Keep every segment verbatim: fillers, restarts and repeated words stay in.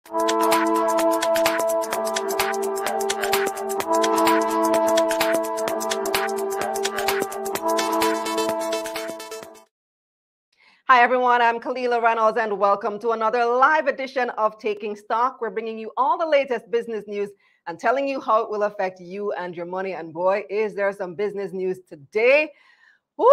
Hi, everyone. I'm Kalila Reynolds, and welcome to another live edition of Taking Stock. We're bringing you all the latest business news and telling you how it will affect you and your money. And boy, is there some business news today. Woo!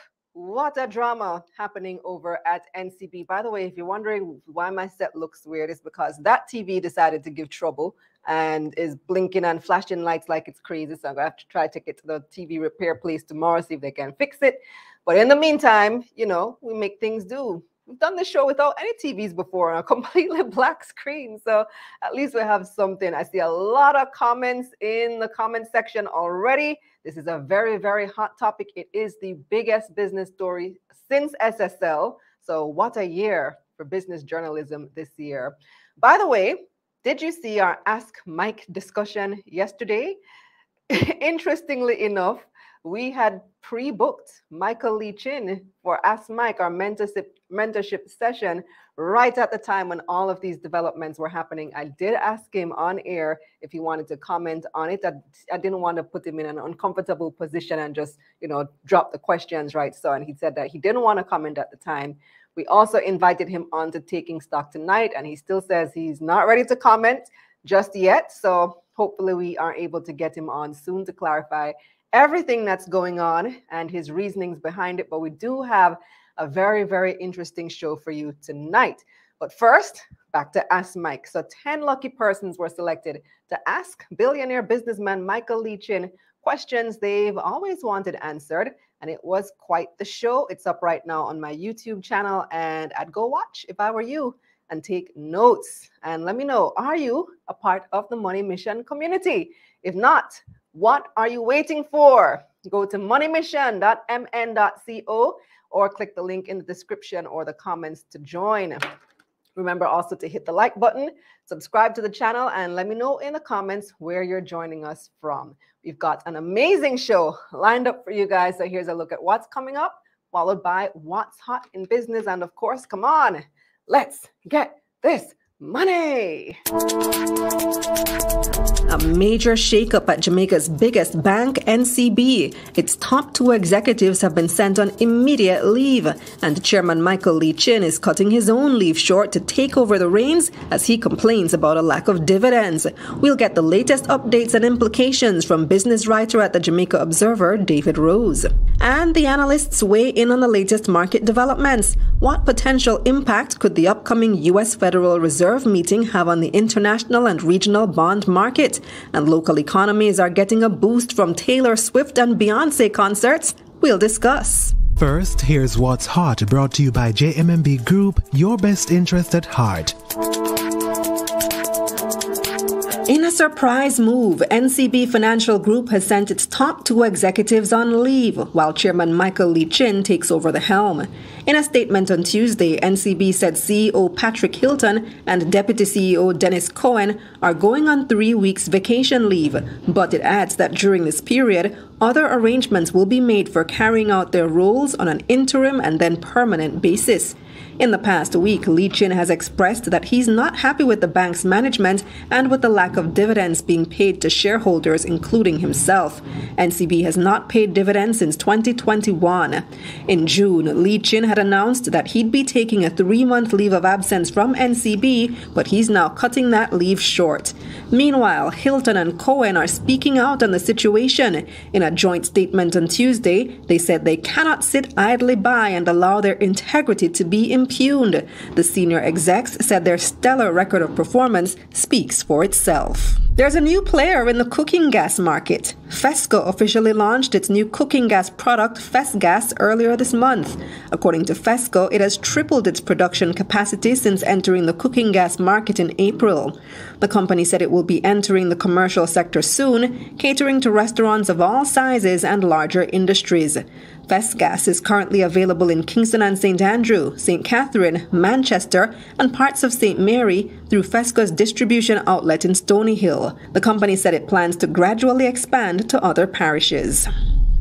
What a drama happening over at N C B. By the way, if you're wondering why my set looks weird, it's because that T V decided to give trouble and is blinking and flashing lights like it's crazy. So I'm going to have to try to take it to the T V repair place tomorrow, see if they can fix it. But in the meantime, you know, we make things do. We've done this show without any T Vs before on a completely black screen. So at least we have something. I see a lot of comments in the comment section already. This is a very, very hot topic. It is the biggest business story since S S L. So what a year for business journalism this year. By the way, did you see our Ask Mike discussion yesterday? Interestingly enough, we had pre-booked Michael Lee Chin for Ask Mike, our mentorship, mentorship session, right at the time when all of these developments were happening. I did ask him on air if he wanted to comment on it. I, I didn't want to put him in an uncomfortable position and just, you know, drop the questions right. So, and he said that he didn't want to comment at the time. We also invited him on to Taking Stock tonight, and he still says he's not ready to comment just yet. So hopefully we are able to get him on soon to clarify everything that's going on and his reasonings behind it. But we do have a very, very interesting show for you tonight. But first, back to Ask Mike. So ten lucky persons were selected to ask billionaire businessman Michael Lee Chin questions they've always wanted answered. And it was quite the show. It's up right now on my YouTube channel, and I'd go watch if I were you and take notes. And let me know, are you a part of the Money Mission community? If not, what are you waiting for? Go to money mission dot m n dot co or click the link in the description or the comments to join. Remember also to hit the like button, subscribe to the channel, and let me know in the comments where you're joining us from. We've got an amazing show lined up for you guys. So here's a look at what's coming up, followed by what's hot in business. And of course, come on, let's get this money. A major shakeup at Jamaica's biggest bank, N C B. Its top two executives have been sent on immediate leave, and Chairman Michael Lee Chin is cutting his own leave short to take over the reins as he complains about a lack of dividends. We'll get the latest updates and implications from business writer at the Jamaica Observer, David Rose. And the analysts weigh in on the latest market developments. What potential impact could the upcoming U S Federal Reserve meeting have on the international and regional bond market? And local economies are getting a boost from Taylor Swift and Beyonce concerts. We'll discuss. First, here's what's hot, brought to you by J M M B Group, your best interest at heart. In a surprise move, N C B Financial Group has sent its top two executives on leave, while Chairman Michael Lee Chin takes over the helm. In a statement on Tuesday, N C B said C E O Patrick Hilton and Deputy C E O Dennis Cohen are going on three weeks vacation leave, but it adds that during this period, other arrangements will be made for carrying out their roles on an interim and then permanent basis. In the past week, Lee Chin has expressed that he's not happy with the bank's management and with the lack of dividends being paid to shareholders, including himself. N C B has not paid dividends since twenty twenty-one. In June, Lee Chin had announced that he'd be taking a three-month leave of absence from N C B, but he's now cutting that leave short. Meanwhile, Hilton and Cohen are speaking out on the situation. In a joint statement on Tuesday, they said they cannot sit idly by and allow their integrity to be impugned. The senior execs said their stellar record of performance speaks for itself. There's a new player in the cooking gas market. Fesco officially launched its new cooking gas product, FesGas, earlier this month. According to Fesco, it has tripled its production capacity since entering the cooking gas market in April. The company said it will be entering the commercial sector soon, catering to restaurants of all sizes and larger industries. FesGas is currently available in Kingston and Saint Andrew, Saint Catherine, Manchester, and parts of Saint Mary through Fesco's distribution outlet in Stony Hill. The company said it plans to gradually expand to other parishes.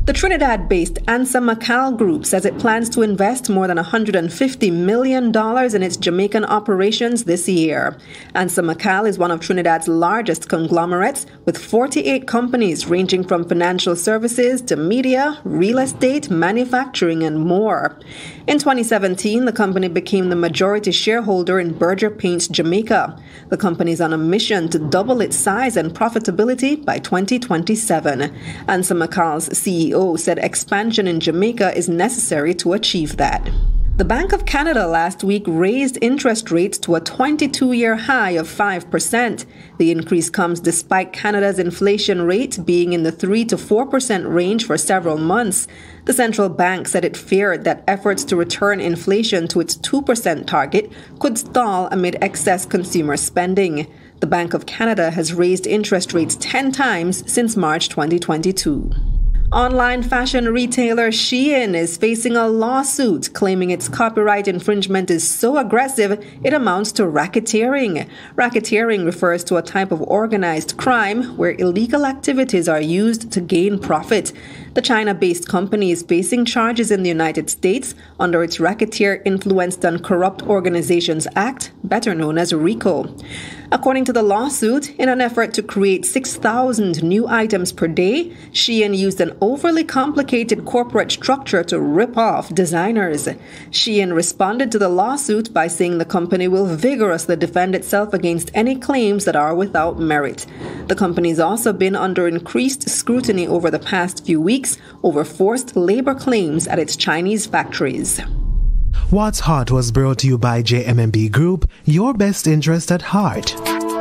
The Trinidad-based Ansa Macal Group says it plans to invest more than one hundred fifty million dollars in its Jamaican operations this year. Ansa Macal is one of Trinidad's largest conglomerates, with forty-eight companies ranging from financial services to media, real estate, manufacturing, and more. In twenty seventeen, the company became the majority shareholder in Berger Paints Jamaica. The company is on a mission to double its size and profitability by twenty twenty-seven. Ansa Macal's C E O said expansion in Jamaica is necessary to achieve that. The Bank of Canada last week raised interest rates to a twenty-two-year high of five percent. The increase comes despite Canada's inflation rate being in the three to four percent range for several months. The central bank said it feared that efforts to return inflation to its two percent target could stall amid excess consumer spending. The Bank of Canada has raised interest rates ten times since March twenty twenty-two. Online fashion retailer Shein is facing a lawsuit claiming its copyright infringement is so aggressive it amounts to racketeering. Racketeering refers to a type of organized crime where illegal activities are used to gain profit. The China-based company is facing charges in the United States under its Racketeer Influenced and Corrupt Organizations Act, better known as RICO. According to the lawsuit, in an effort to create six thousand new items per day, Shein used an overly complicated corporate structure to rip off designers. Shein responded to the lawsuit by saying the company will vigorously defend itself against any claims that are without merit. The company has also been under increased scrutiny over the past few weeks over forced labor claims at its Chinese factories. What's Hot was brought to you by J M M B Group, your best interest at heart.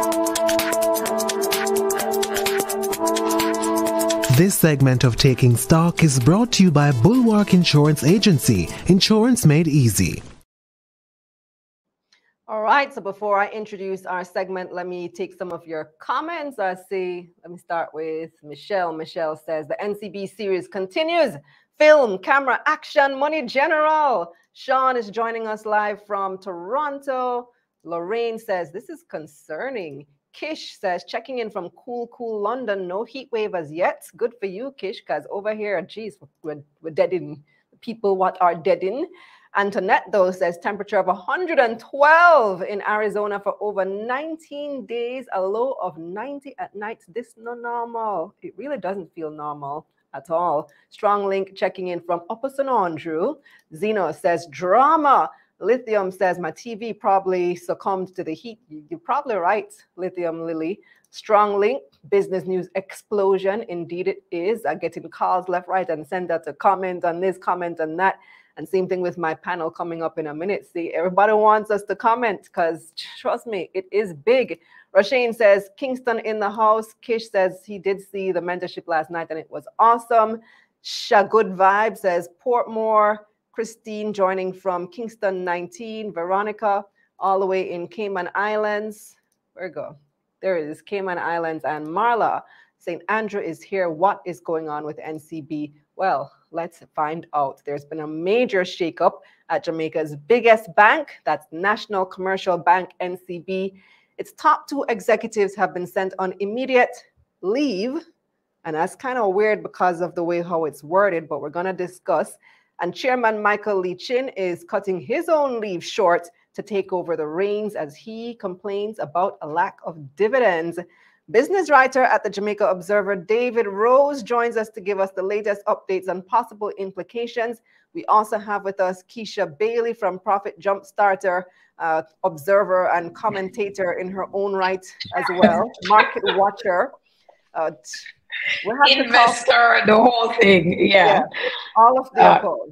This segment of Taking Stock is brought to you by Bulwark Insurance Agency, insurance made easy. All right, so before I introduce our segment, let me take some of your comments. I see, let me start with Michelle. Michelle says, the N C B series continues. Film, camera, action, money general. Sean is joining us live from Toronto. Lorraine says, this is concerning. Kish says, checking in from cool, cool London. No heat wave as yet. Good for you, Kish, because over here, geez, we're, we're dead in. People what are dead in. Antoinette, though, says temperature of one hundred twelve in Arizona for over nineteen days, a low of ninety at night. This no normal. It really doesn't feel normal at all. Strong Link checking in from Upper Saint Andrew. Zeno says drama. Lithium says my T V probably succumbed to the heat. You're probably right, Lithium Lily. Strong Link, business news explosion. Indeed it is. I'm getting calls left, right, and center to comment on this, comment on that. And same thing with my panel coming up in a minute. See, everybody wants us to comment because trust me, it is big. Rashane says, Kingston in the house. Kish says he did see the mentorship last night and it was awesome. Sha Good Vibe says Portmore. Christine joining from Kingston nineteen. Veronica all the way in Cayman Islands. Where go? There it is, Cayman Islands. And Marla, Saint Andrew is here. What is going on with N C B? Well, let's find out. There's been a major shakeup at Jamaica's biggest bank. That's National Commercial Bank, N C B. Its top two executives have been sent on immediate leave. And that's kind of weird because of the way how it's worded, but we're going to discuss. And Chairman Michael Lee Chin is cutting his own leave short to take over the reins as he complains about a lack of dividends. Business writer at the Jamaica Observer, David Rose, joins us to give us the latest updates on possible implications. We also have with us Keisha Bailey from Profit Jumpstarter, uh, observer and commentator in her own right as well, market watcher. Uh, we have Investor, the whole thing, yeah. yeah all of the uh, above.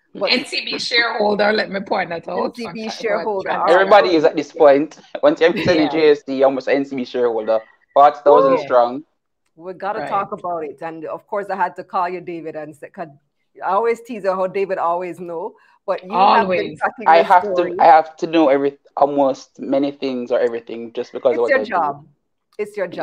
N C B shareholder, let me point that out. N C B shareholder. Everybody right. is at this point. Once you have to send yeah. a J S D, almost N C B shareholder. forty thousand yeah. strong. We got to right. talk about it. And of course, I had to call you, David, and say, cause I always tease her how David always know. But you always. Have I have story. to I have to know every almost many things or everything just because it's of what your I job. do. It's your job. Yeah.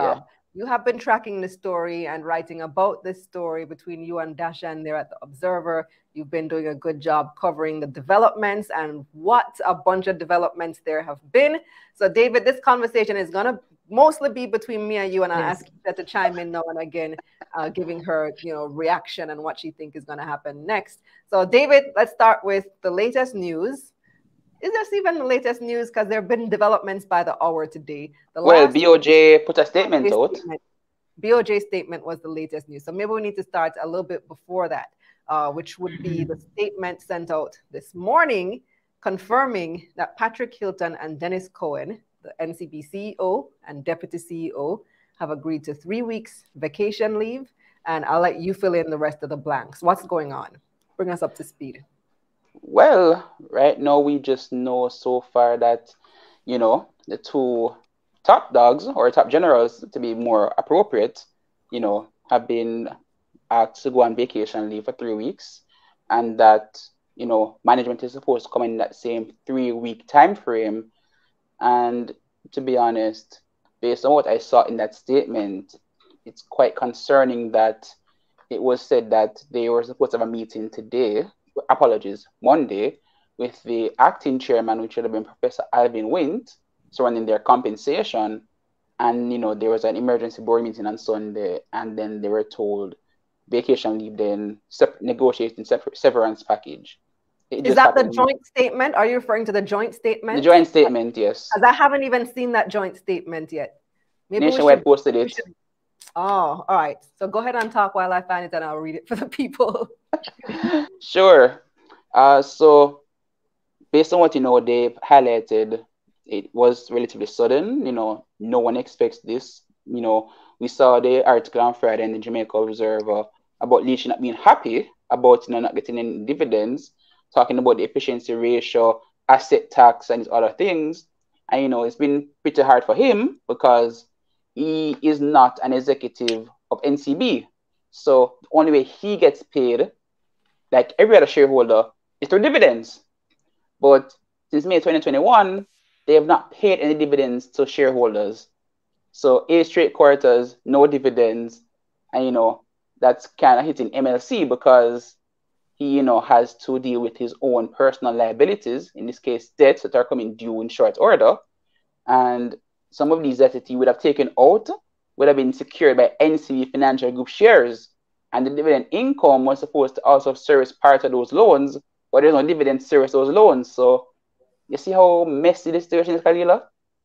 You have been tracking the story and writing about this story between you and Dashan there at the Observer. You've been doing a good job covering the developments, and what a bunch of developments there have been. So, David, this conversation is going to mostly be between me and you, and I'll yes. ask you to chime in now and again, uh, giving her, you know, reaction and what she thinks is going to happen next. So, David, let's start with the latest news. Is this even the latest news? Because there have been developments by the hour today. The well, B O J put a statement B O J out. Statement, B O J statement was the latest news. So maybe we need to start a little bit before that, uh, which would be the statement sent out this morning confirming that Patrick Hilton and Dennis Cohen, the N C B C E O and Deputy C E O, have agreed to three weeks vacation leave. And I'll let you fill in the rest of the blanks. What's going on? Bring us up to speed. Well, right now we just know so far that, you know, the two top dogs, or top generals to be more appropriate, you know, have been asked to go on vacation leave for three weeks. And that, you know, management is supposed to come in that same three-week time frame. And to be honest, based on what I saw in that statement, it's quite concerning that it was said that they were supposed to have a meeting today, apologies, Monday, with the acting chairman, which should have been Professor Alvin Wint, surrounding their compensation. And, you know, there was an emergency board meeting on Sunday, and then they were told vacation leave, then negotiating separate severance package. It Is that the joint statement? Are you referring to the joint statement? The joint statement, yes. Because I haven't even seen that joint statement yet. Maybe Nationwide should, posted it. Should... Oh, all right. So go ahead and talk while I find it, and I'll read it for the people. Sure. Uh, so based on what, you know, they've highlighted, it was relatively sudden. You know, no one expects this. You know, we saw the article on Friday in the Jamaica Observer about Leach not being happy about, you know, not getting any dividends, talking about the efficiency ratio, asset tax, and other things. And, you know, it's been pretty hard for him because he is not an executive of N C B. So the only way he gets paid, like every other shareholder, is through dividends. But since May twenty twenty-one, they have not paid any dividends to shareholders. So eight straight quarters, no dividends. And, you know, that's kind of hitting M L C because he, you know, has to deal with his own personal liabilities, in this case, debts that are coming due in short order. And some of these debts that he would have taken out would have been secured by N C B Financial Group shares. And the dividend income was supposed to also service part of those loans, but there's no dividend to service those loans. So you see how messy the situation is, Kalila?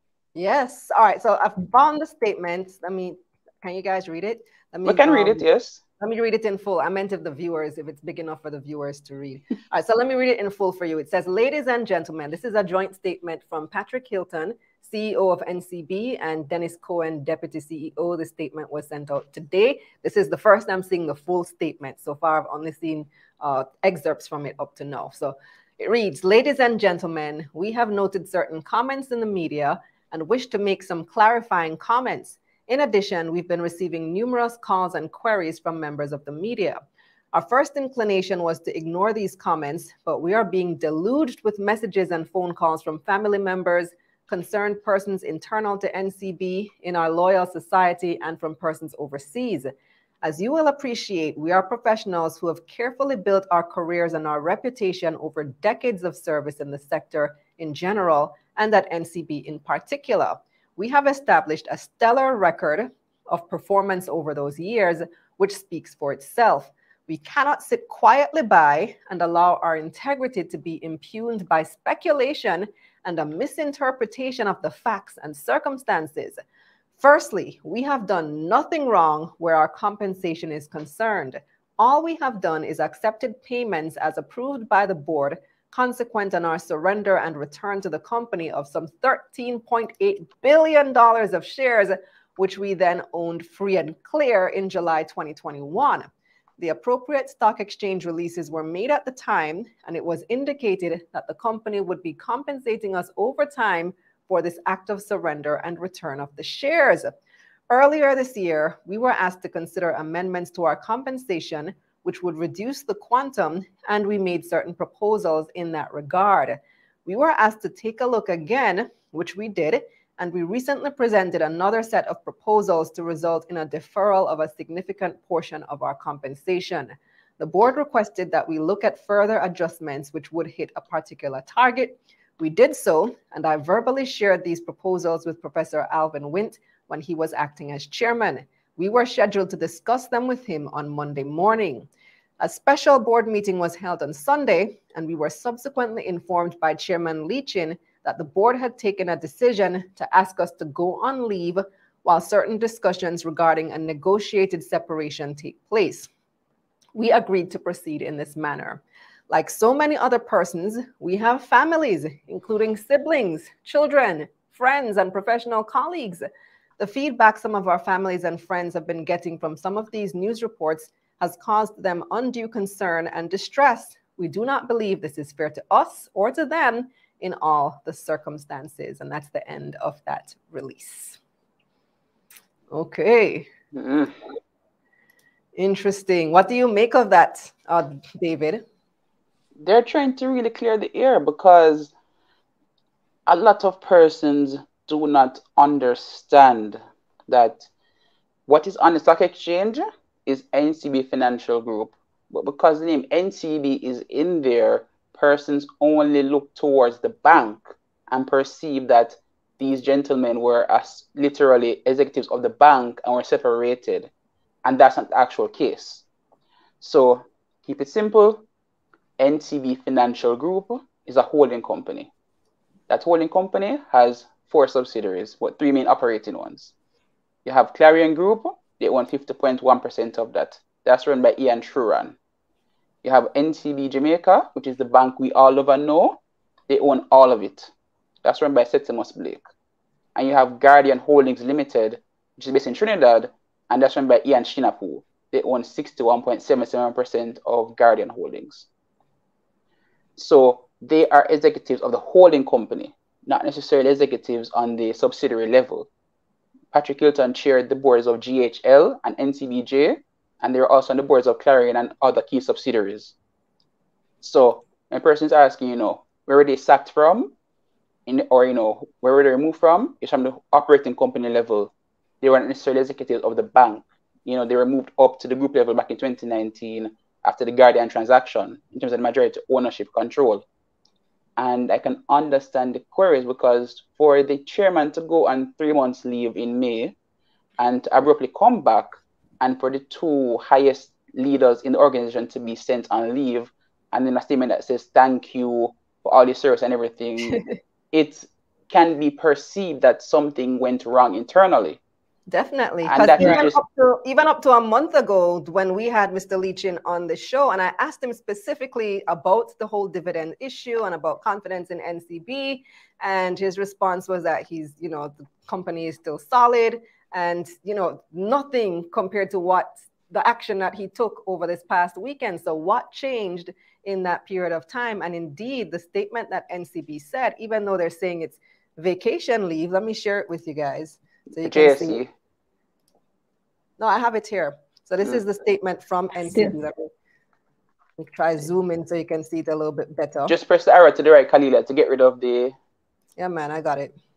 Yes. All right. So I found the statement. I mean, can you guys read it? I mean, we can um, read it, yes. Let me read it in full. I meant if the viewers, if it's big enough for the viewers to read. All right, so let me read it in full for you. It says, ladies and gentlemen, this is a joint statement from Patrick Hilton, C E O of N C B, and Dennis Cohen, Deputy C E O. The statement was sent out today. This is the first I'm seeing the full statement. So far, I've only seen uh, excerpts from it up to now. So it reads, ladies and gentlemen, we have noted certain comments in the media and wish to make some clarifying comments. In addition, we've been receiving numerous calls and queries from members of the media. Our first inclination was to ignore these comments, but we are being deluged with messages and phone calls from family members, concerned persons internal to N C B, in our loyal society, and from persons overseas. As you will appreciate, we are professionals who have carefully built our careers and our reputation over decades of service in the sector in general, and at N C B in particular. We have established a stellar record of performance over those years, which speaks for itself. We cannot sit quietly by and allow our integrity to be impugned by speculation and a misinterpretation of the facts and circumstances. Firstly, we have done nothing wrong where our compensation is concerned. All we have done is accepted payments as approved by the board, consequent on our surrender and return to the company of some thirteen point eight billion dollars of shares, which we then owned free and clear in July twenty twenty-one. The appropriate stock exchange releases were made at the time, and it was indicated that the company would be compensating us over time for this act of surrender and return of the shares. Earlier this year, we were asked to consider amendments to our compensation, which would reduce the quantum, and we made certain proposals in that regard. We were asked to take a look again, which we did, and we recently presented another set of proposals to result in a deferral of a significant portion of our compensation. The board requested that we look at further adjustments which would hit a particular target. We did so, and I verbally shared these proposals with Professor Alvin Wint when he was acting as chairman. We were scheduled to discuss them with him on Monday morning. A special board meeting was held on Sunday, and we were subsequently informed by Chairman Leachin that the board had taken a decision to ask us to go on leave while certain discussions regarding a negotiated separation take place. We agreed to proceed in this manner. Like so many other persons, we have families, including siblings, children, friends, and professional colleagues. The feedback some of our families and friends have been getting from some of these news reports has caused them undue concern and distress. We do not believe this is fair to us or to them in all the circumstances. And that's the end of that release. Okay. Mm-hmm. Interesting. What do you make of that, uh, David? They're trying to really clear the air because a lot of persons do not understand that what is on the stock exchange is N C B Financial Group. But because the name N C B is in there, persons only look towards the bank and perceive that these gentlemen were as literally executives of the bank and were separated. And that's not the actual case. So keep it simple. N C B Financial Group is a holding company. That holding company has four subsidiaries, but three main operating ones. You have Clarion Group. They own fifty point one percent of that. That's run by Ian Truran. You have N C B Jamaica, which is the bank we all love and know. They own all of it. That's run by Septimus Blake. And you have Guardian Holdings Limited, which is based in Trinidad, and that's run by Ian Shinapu. They own sixty-one point seven seven percent of Guardian Holdings. So they are executives of the holding company, not necessarily executives on the subsidiary level. Patrick Hilton chaired the boards of G H L and N C B J, and they're also on the boards of Clarion and other key subsidiaries. So when a person is asking, you know, where were they sacked from, in, or, you know, where were they removed from, it's from the operating company level. They weren't necessarily executives of the bank. You know, they were moved up to the group level back in twenty nineteen after the Guardian transaction in terms of the majority ownership control. And I can understand the queries because for the chairman to go on three months leave in May and to abruptly come back, and for the two highest leaders in the organization to be sent on leave, and then a statement that says thank you for all your service and everything, it can be perceived that something went wrong internally. Definitely, because even, just... up to, even up to a month ago when we had Mister Leachin on the show, and I asked him specifically about the whole dividend issue and about confidence in N C B, and his response was that he's, you know, the company is still solid, and, you know, nothing compared to what the action that he took over this past weekend. So what changed in that period of time? And indeed, the statement that N C B said, even though they're saying it's vacation leave, let me share it with you guys. So you can see it. No, I have it here. So this mm. is the statement from N C B. Let me, let me try zoom in so you can see it a little bit better. Just press the arrow to the right, Kalila, to get rid of the... Yeah, man, I got it.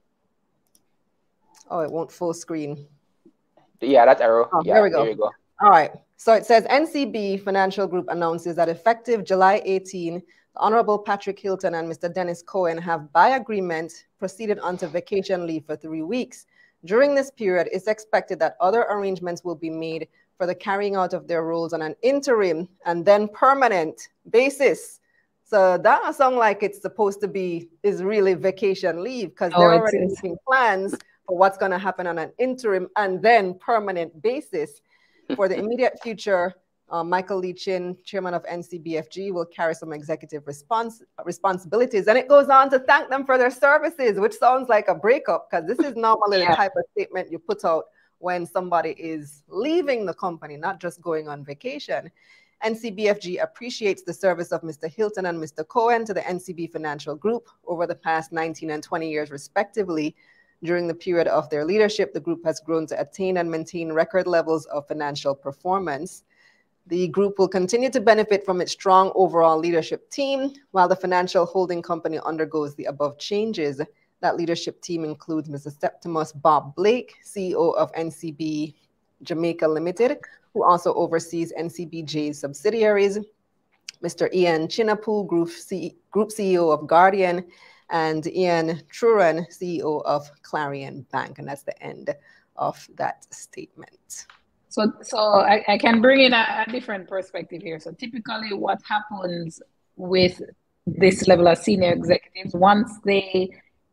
Oh, it won't full screen. Yeah, that arrow. Oh, yeah, there we go. There you go. All right. So it says N C B Financial Group announces that effective July eighteenth, the Honorable Patrick Hilton and Mister Dennis Cohen have, by agreement, proceeded onto vacation leave for three weeks. During this period, it's expected that other arrangements will be made for the carrying out of their roles on an interim and then permanent basis. So that doesn't sound like it's supposed to be is really vacation leave, because they're oh, already making plans for what's going to happen on an interim and then permanent basis. For the immediate future, uh, Michael Leachin, chairman of N C B F G, will carry some executive response responsibilities. And it goes on to thank them for their services, which sounds like a breakup, because this is normally yeah. the type of statement you put out when somebody is leaving the company, not just going on vacation. N C B F G appreciates the service of Mister Hilton and Mister Cohen to the N C B Financial Group over the past nineteen and twenty years, respectively. During the period of their leadership, the group has grown to attain and maintain record levels of financial performance. The group will continue to benefit from its strong overall leadership team while the financial holding company undergoes the above changes. That leadership team includes Mister Septimus Bob Blake, C E O of N C B Jamaica Limited, who also oversees N C B J's subsidiaries, Mister Ian Chinapu, Group, C Group C E O of Guardian, and Ian Truran, C E O of Clarion Bank. And that's the end of that statement. So, so I, I can bring in a, a different perspective here. So typically what happens with this level of senior executives, once they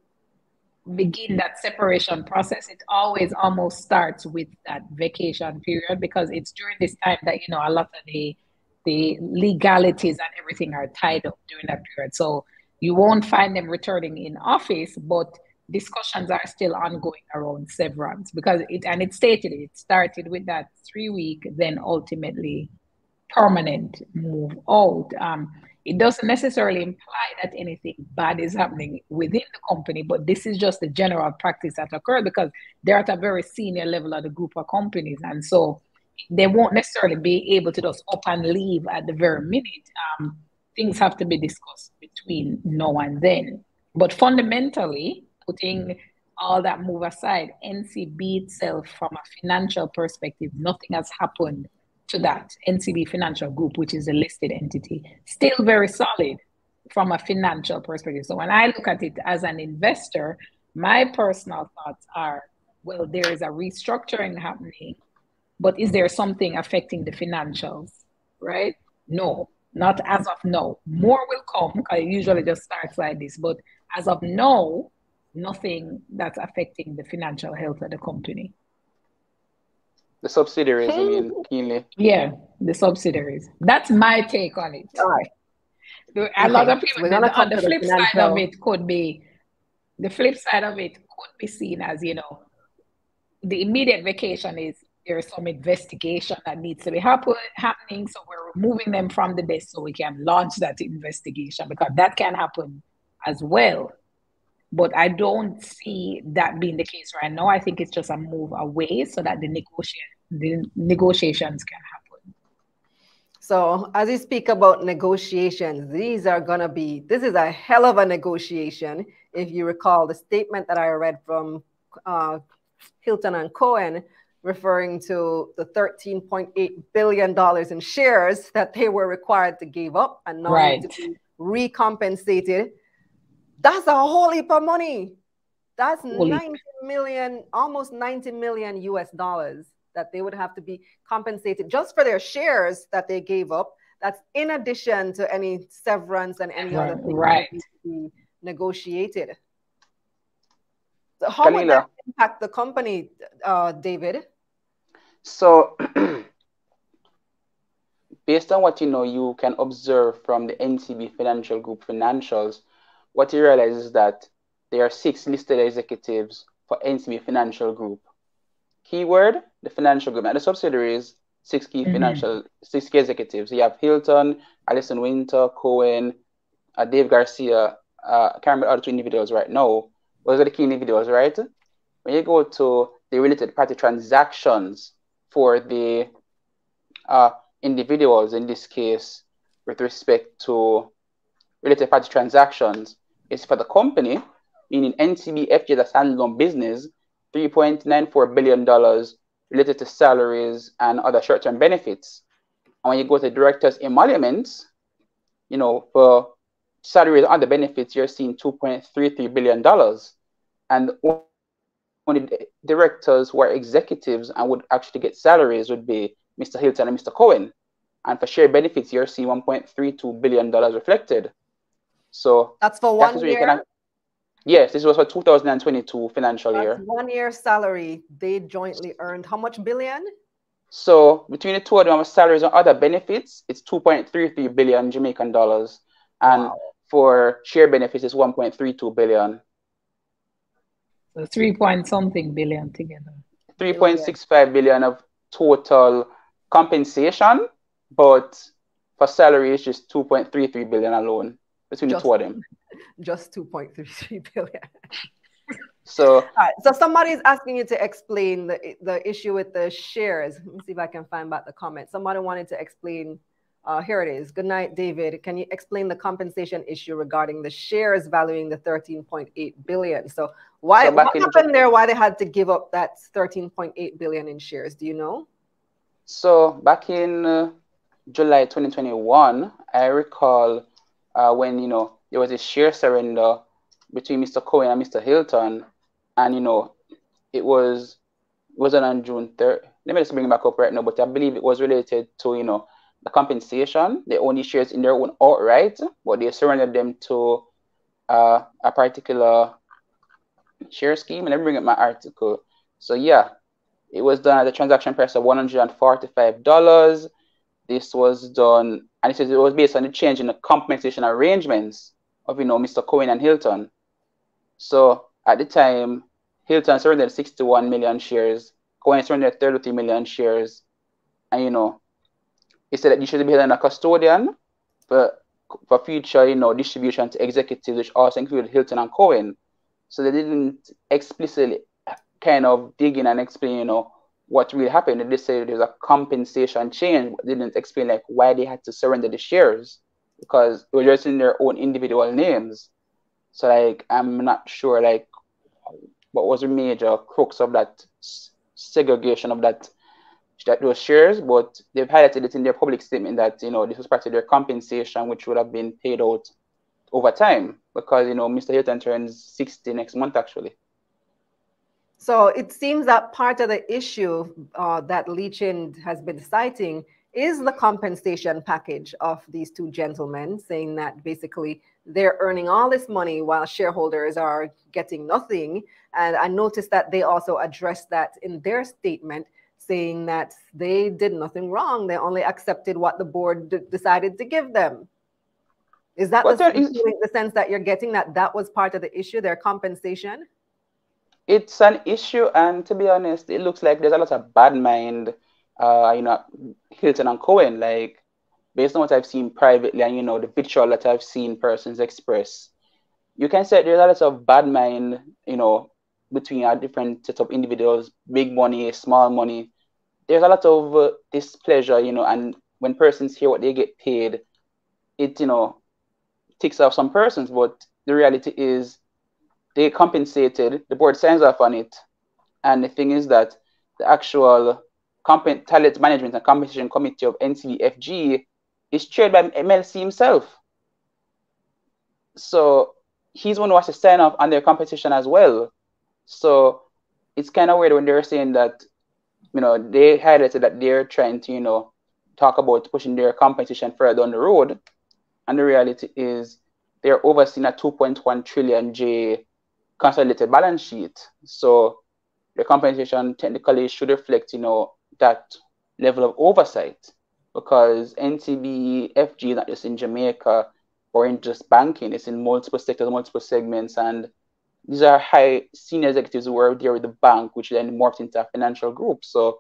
begin that separation process, it always almost starts with that vacation period, because it's during this time that, you know, a lot of the the legalities and everything are tied up during that period. So you won't find them returning in office, but discussions are still ongoing around severance, because it, and it stated it started with that three week, then ultimately permanent move out. Um, it doesn't necessarily imply that anything bad is happening within the company, but this is just the general practice that occurs because they're at a very senior level of the group of companies. And so they won't necessarily be able to just up and leave at the very minute. Um, things have to be discussed between now and then. But fundamentally, putting all that move aside, N C B itself, from a financial perspective, nothing has happened to that. N C B Financial Group, which is a listed entity, still very solid from a financial perspective. So when I look at it as an investor, my personal thoughts are, well, there is a restructuring happening, but is there something affecting the financials, right? No, not as of now. More will come, because it usually just starts like this. But as of now, nothing that's affecting the financial health of the company. The subsidiaries, I mean, keenly. Yeah, the subsidiaries. That's my take on it. All right. A okay. lot of people, so the, on the, the flip financial... side of it could be, the flip side of it could be seen as, you know, the immediate vacation is there is some investigation that needs to be happen, happening. So we're removing them from the desk so we can launch that investigation, because that can happen as well. But I don't see that being the case right now. I think it's just a move away so that the negotiation, the negotiations can happen. So as you speak about negotiations, these are going to be, this is a hell of a negotiation. If you recall the statement that I read from uh, Hilton and Cohen, referring to the thirteen point eight billion dollars in shares that they were required to give up and now right. need to be recompensated. That's a whole heap of money. That's Holy. ninety million, almost ninety million U S dollars that they would have to be compensated just for their shares that they gave up. That's in addition to any severance and any right. other things right. that need to be negotiated. So how Kalila. would that impact the company, uh, David? So, based on what you know, you can observe from the N C B Financial Group financials, what you realize is that there are six listed executives for N C B Financial Group. Keyword, the financial group. And the subsidiaries, six key mm-hmm. financial, six key executives. You have Hilton, Alison Winter, Cohen, uh, Dave Garcia. Uh, I can't remember other two individuals right now. Those are the key individuals, right? When you go to the related party transactions for the uh, individuals, in this case, with respect to related party transactions, it's for the company, meaning N C B F G, the standalone business, three point nine four billion dollars related to salaries and other short-term benefits. And when you go to directors' emoluments, you know, for salaries and other benefits, you're seeing two point three three billion dollars. And only directors who are executives and would actually get salaries would be Mister Hilton and Mister Cohen. And for share benefits, you're seeing one point three two billion dollars reflected. So that's for one year? Can, yes, this was for two thousand twenty-two financial that's year. One year salary, they jointly earned how much billion? So between the two of them, salaries and other benefits, it's two point three three billion Jamaican dollars. And wow. for share benefits, it's one point three two billion. So three point something billion together. three point six five billion of total compensation, but for salary, it's just two point three three billion alone between just, the two of them. Just two point three three billion. So, right, so somebody's asking you to explain the, the issue with the shares. Let me see if I can find back the comment. Somebody wanted to explain Uh, here it is. Good night, David. Can you explain the compensation issue regarding the shares valuing the thirteen point eight billion? So why, So what back in happened there? Why they had to give up that thirteen point eight billion in shares? Do you know? So back in uh, July twenty twenty-one, I recall uh, when, you know, there was a share surrender between Mister Cohen and Mister Hilton, and, you know, it was it wasn't on June third. Let me just bring it back up right now, but I believe it was related to, you know, the compensation. They own these shares in their own outright, but they surrendered them to uh, a particular share scheme. Let me bring up my article. So yeah, it was done at a transaction price of one hundred forty-five dollars. This was done, and it says it was based on the change in the compensation arrangements of, you know, Mister Cohen and Hilton. So at the time, Hilton surrendered sixty-one million shares, Cohen surrendered thirty-three million shares, and, you know, he said that you should be held on a custodian for for future, you know, distribution to executives, which also included Hilton and Cohen. So they didn't explicitly kind of dig in and explain, you know, what really happened. They just said there's a compensation change, but they didn't explain like why they had to surrender the shares, because it was just in their own individual names. So like I'm not sure like what was the major crux of that segregation of that that those shares, but they've highlighted it in their public statement that, you know, this was part of their compensation, which would have been paid out over time, because, you know, Mister Hilton turns sixty next month actually. So it seems that part of the issue uh, that Leachind has been citing is the compensation package of these two gentlemen, saying that basically they're earning all this money while shareholders are getting nothing. And I noticed that they also addressed that in their statement, saying that they did nothing wrong. They only accepted what the board d- decided to give them. Is that the, is, the sense that you're getting, that that was part of the issue, their compensation? It's an issue, and to be honest, it looks like there's a lot of bad mind, uh, you know, Hilton and Cohen. Like, based on what I've seen privately, and, you know, the picture that I've seen persons express, you can say there's a lot of bad mind, you know, between our different set of individuals, big money, small money. There's a lot of uh, displeasure, you know, and when persons hear what they get paid, it, you know, ticks off some persons. But the reality is, they compensated, the board signs off on it. And the thing is that the actual comp- talent management and compensation committee of N C B F G is chaired by M L C himself. So he's one who has to sign off on their compensation as well. So it's kind of weird when they're saying that, you know, they highlighted that they're trying to, you know, talk about pushing their compensation further down the road. And the reality is they're overseeing a two point one trillion J consolidated balance sheet. So the compensation technically should reflect, you know, that level of oversight, because N C B F G is not just in Jamaica or in just banking, it's in multiple sectors, multiple segments, and these are high senior executives who are there with the bank, which then morphed into a financial group. So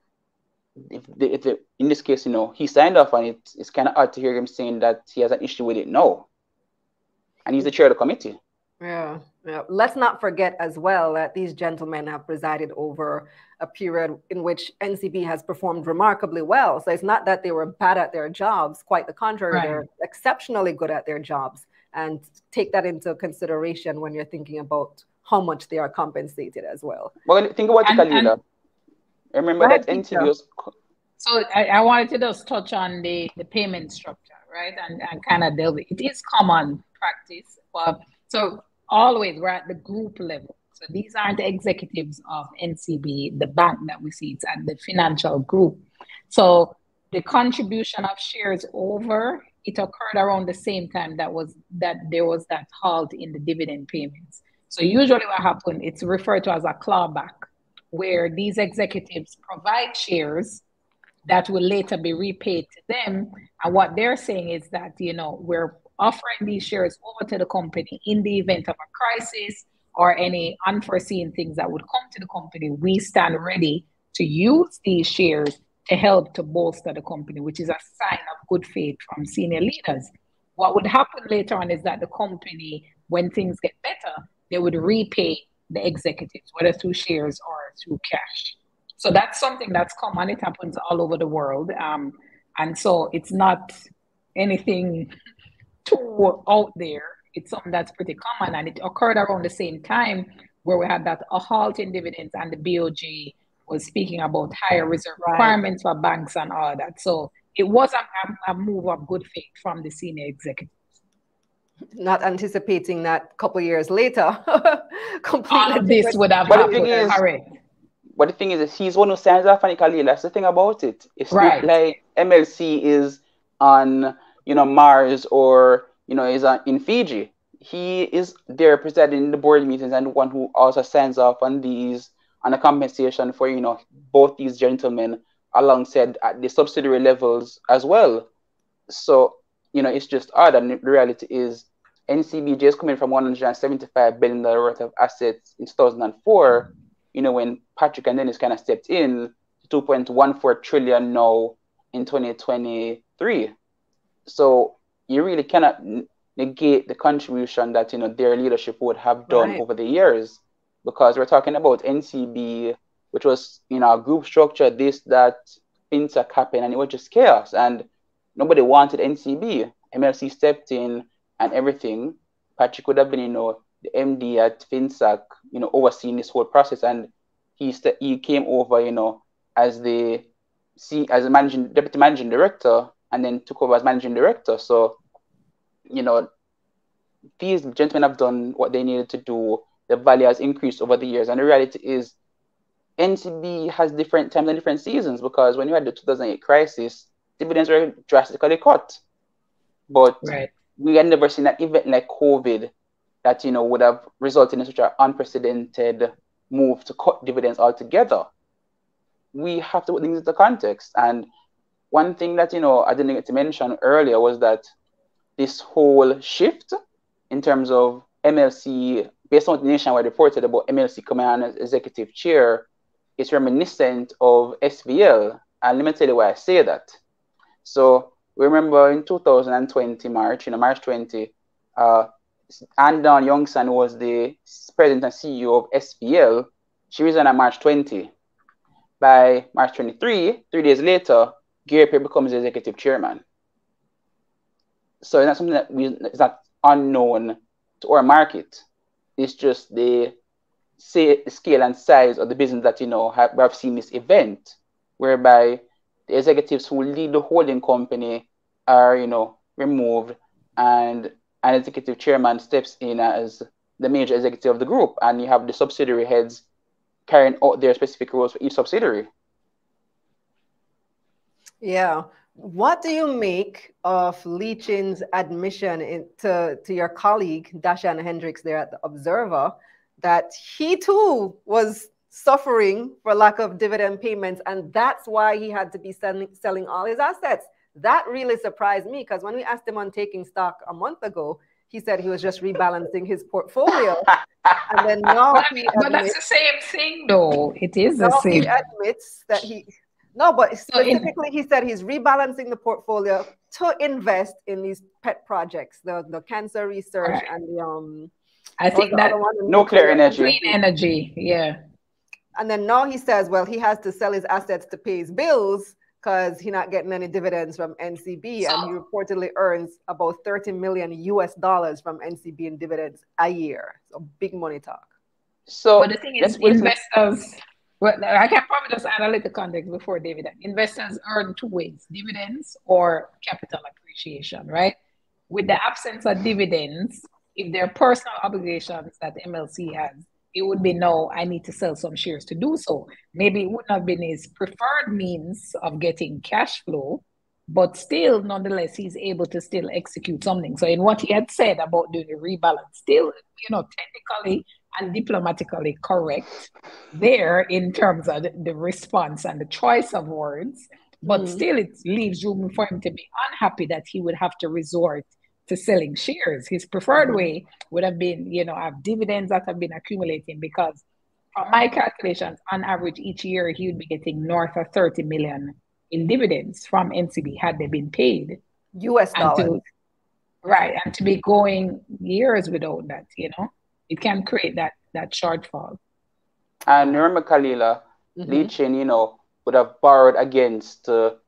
if, they, if they, in this case, you know, he signed off on it, it's kind of hard to hear him saying that he has an issue with it now. And he's the chair of the committee. Yeah, yeah. Let's not forget as well that these gentlemen have presided over a period in which N C B has performed remarkably well. So it's not that they were bad at their jobs. Quite the contrary, right. They're exceptionally good at their jobs. And take that into consideration when you're thinking about how much they are compensated as well. Well, think about and, it, Kalila. Remember ahead, that N C B was... So I, I wanted to just touch on the, the payment structure, right? And, and kind of delve it. It is common practice. But so always we're at the group level. So these aren't the executives of N C B, the bank that we see. It's at the financial group. So the contribution of shares over, it occurred around the same time that was that there was that halt in the dividend payments. So usually what happened, it's referred to as a clawback, where these executives provide shares that will later be repaid to them. And what they're saying is that, you know, we're offering these shares over to the company in the event of a crisis or any unforeseen things that would come to the company. We stand ready to use these shares to help to bolster the company, which is a sign of good faith from senior leaders. What would happen later on is that the company, when things get better, they would repay the executives, whether through shares or through cash. So that's something that's common. It happens all over the world. Um, And so it's not anything too out there. It's something that's pretty common, and it occurred around the same time where we had that a halt in dividends, and the B O J was speaking about higher reserve Right. requirements for banks and all that. So it was a, a move of good faith from the senior executives. Not anticipating that a couple years later, completely All of this would have But the happened. thing is, Correct. But the thing is, he's one who signs off on it, Khalil. That's the thing about it. It's Right. not like M L C is on, you know, Mars or, you know, is on, in Fiji. He is there presiding the board meetings and the one who also signs off on these, on the compensation for, you know, both these gentlemen alongside at the subsidiary levels as well. So, you know, it's just odd. And the reality is N C B J is coming from one hundred seventy-five billion dollars worth of assets in two thousand four, you know, when Patrick and Dennis kind of stepped in, two point one four trillion now in twenty twenty-three. So you really cannot negate the contribution that, you know, their leadership would have done Right. over the years, because we're talking about N C B, which was, you know, a group structure, this, that, FinSac happened, and it was just chaos. And nobody wanted N C B. M L C stepped in and everything. Patrick would have been, you know, the M D at FinSac, you know, overseeing this whole process, and he st- he came over, you know, as the C as a managing deputy managing director, and then took over as managing director. So, you know, these gentlemen have done what they needed to do. The value has increased over the years, and the reality is, N C B has different times and different seasons, because when you had the two thousand eight crisis, dividends were drastically cut, but Right. we had never seen an event like COVID that, you know, would have resulted in such an unprecedented move to cut dividends altogether. We have to put things into context. And one thing that, you know, I didn't get to mention earlier was that this whole shift in terms of M L C, based on what the Nationwide reported about M L C coming on as executive chair, is reminiscent of S V L. And let me tell you why I say that. So remember in two thousand twenty, March, you know, March twentieth, uh, Ann Dawn Youngson was the president and C E O of S V L. She resigned on March twentieth. By March twenty-third, three days later, Gary Perry becomes the executive chairman. So it's not something that we, it's not unknown to our market. It's just the say, scale and size of the business that, you know, have, we have seen this event, whereby the executives who lead the holding company are, you know, removed, and an executive chairman steps in as the major executive of the group, and you have the subsidiary heads carrying out their specific roles for each subsidiary. Yeah. What do you make of Lee Chin's admission in, to, to your colleague, Dashan Hendricks, there at the Observer, that he too was suffering for lack of dividend payments, and that's why he had to be selling, selling all his assets? That really surprised me, because when we asked him on Taking Stock a month ago, he said he was just rebalancing his portfolio. And then now But, he but admits, that's the same thing, though. It is the now same. he admits that he, no, but So in- specifically he said he's rebalancing the portfolio to invest in these pet projects, the, the cancer research Right. and the, um, I what was think the that other one? The Nuclear energy. clean energy, yeah. And then now he says, well, he has to sell his assets to pay his bills because he's not getting any dividends from N C B. So- and he reportedly earns about thirty million U S dollars from N C B in dividends a year. So big money talk. So But the thing is, let's put it- investors, well, I can probably just add a little context before dividend. Investors earn two ways, dividends or capital appreciation, right? With the absence of dividends, if there are personal obligations that M L C has, it would be, no, I need to sell some shares to do so. Maybe it wouldn't have been his preferred means of getting cash flow, but still, nonetheless, he's able to still execute something. So in what he had said about doing a rebalance, still, you know, technically and diplomatically correct there in terms of the, the response and the choice of words, but Mhm. still it leaves room for him to be unhappy that he would have to resort to selling shares. His preferred way would have been, you know, have dividends that have been accumulating, because from my calculations, on average each year, he would be getting north of thirty million in dividends from N C B had they been paid. U S And dollars. to, right, and to be going years without that, you know, it can create that that shortfall. And remember, Kalila, Mhm. Lee Chin, you know, would have borrowed against uh,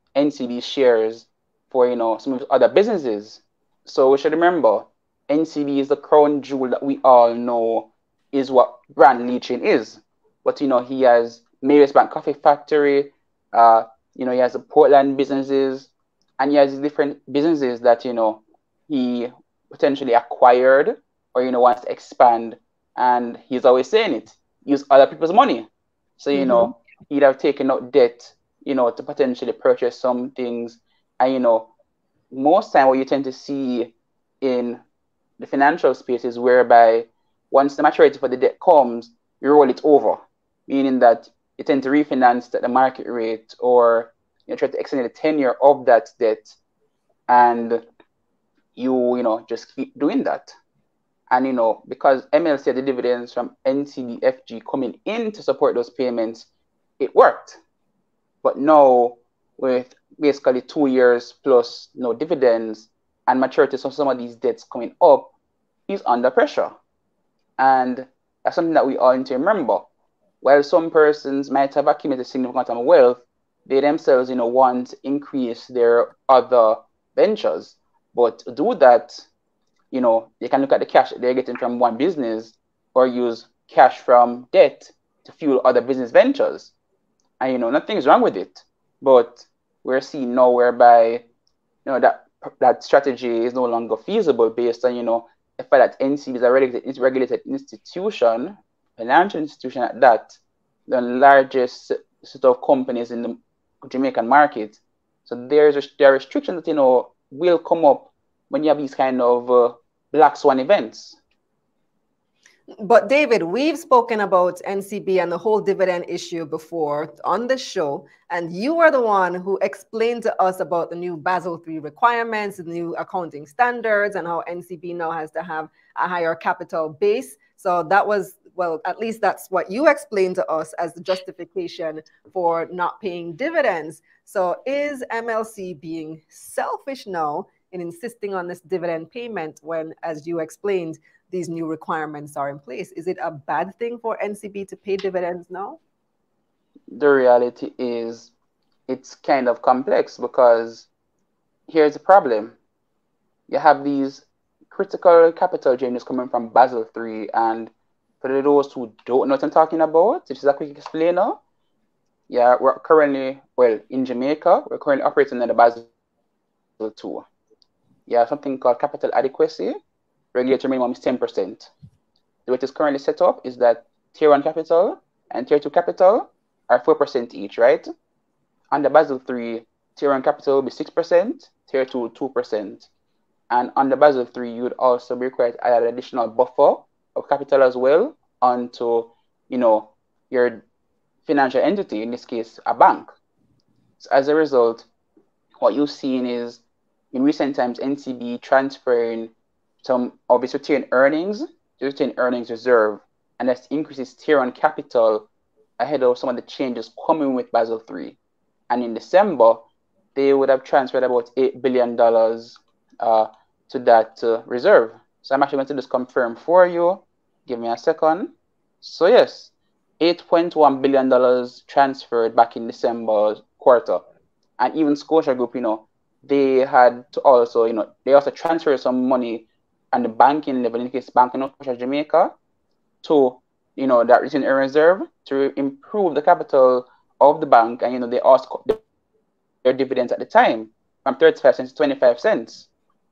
N C B shares for, you know, some of the other businesses. So we should remember, N C B is the crown jewel that we all know is what Brand Leachin is. But, you know, he has Mary's Bank Coffee Factory, uh, you know, he has the Portland businesses, and he has different businesses that, you know, he potentially acquired or, you know, wants to expand. And he's always saying it, use other people's money. So, you mm-hmm. know, he'd have taken out debt, you know, to potentially purchase some things. And, you know, most time what you tend to see in the financial space is whereby once the maturity for the debt comes, you roll it over, meaning that you tend to refinance at the market rate, or you know, try to extend the tenure of that debt, and you, you know, just keep doing that. And, you know, because M L C had the dividends from N C B F G coming in to support those payments, it worked. But now, with basically two years plus no dividends and maturities of some of these debts coming up, he's under pressure. And that's something that we all need to remember. While some persons might have accumulated a significant amount of wealth, they themselves, you know, want to increase their other ventures. But to do that, you know, they can look at the cash they're getting from one business or use cash from debt to fuel other business ventures. And, you know, nothing's wrong with it. But we're seeing now whereby, you know, that that strategy is no longer feasible based on, you know, the fact that N C B is a regulated, regulated institution, financial institution at that, the largest set of companies in the Jamaican market. So there's a, there are restrictions that, you know, will come up when you have these kind of uh, black swan events. But David, we've spoken about N C B and the whole dividend issue before on the show, and you are the one who explained to us about the new Basel three requirements, the new accounting standards, and how N C B now has to have a higher capital base. So that was, well, at least that's what you explained to us as the justification for not paying dividends. So is M L C being selfish now in insisting on this dividend payment when, as you explained, these new requirements are in place? Is it a bad thing for N C B to pay dividends now? The reality is it's kind of complex, because here's the problem. You have these critical capital changes coming from Basel three, and for those who don't know what I'm talking about, this is a quick explainer. Yeah, we're currently, well, in Jamaica, we're currently operating under Basel two. Yeah, something called capital adequacy. Regulatory minimum is ten percent. The way it is currently set up is that tier one capital and tier two capital are four percent each, right? Under Basel three, tier one capital will be six percent, tier two, two percent. And under Basel three, you would also be required to add an additional buffer of capital as well onto, you know, your financial entity, in this case, a bank. So as a result, what you've seen is, in recent times, N C B transferring some of its retained earnings to retained earnings reserve, and that increases tier one capital ahead of some of the changes coming with Basel three. And in December, they would have transferred about eight billion dollars uh, to that uh, reserve. So I'm actually going to just confirm for you. Give me a second. So yes, eight point one billion dollars transferred back in December quarter. And even Scotia Group, you know, they had to also, you know, they also transferred some money on the banking level, in case Bank of Scotia Jamaica, to, you know, that retained earnings reserve to improve the capital of the bank. And, you know, they also cut their dividends at the time from thirty-five cents to twenty-five cents.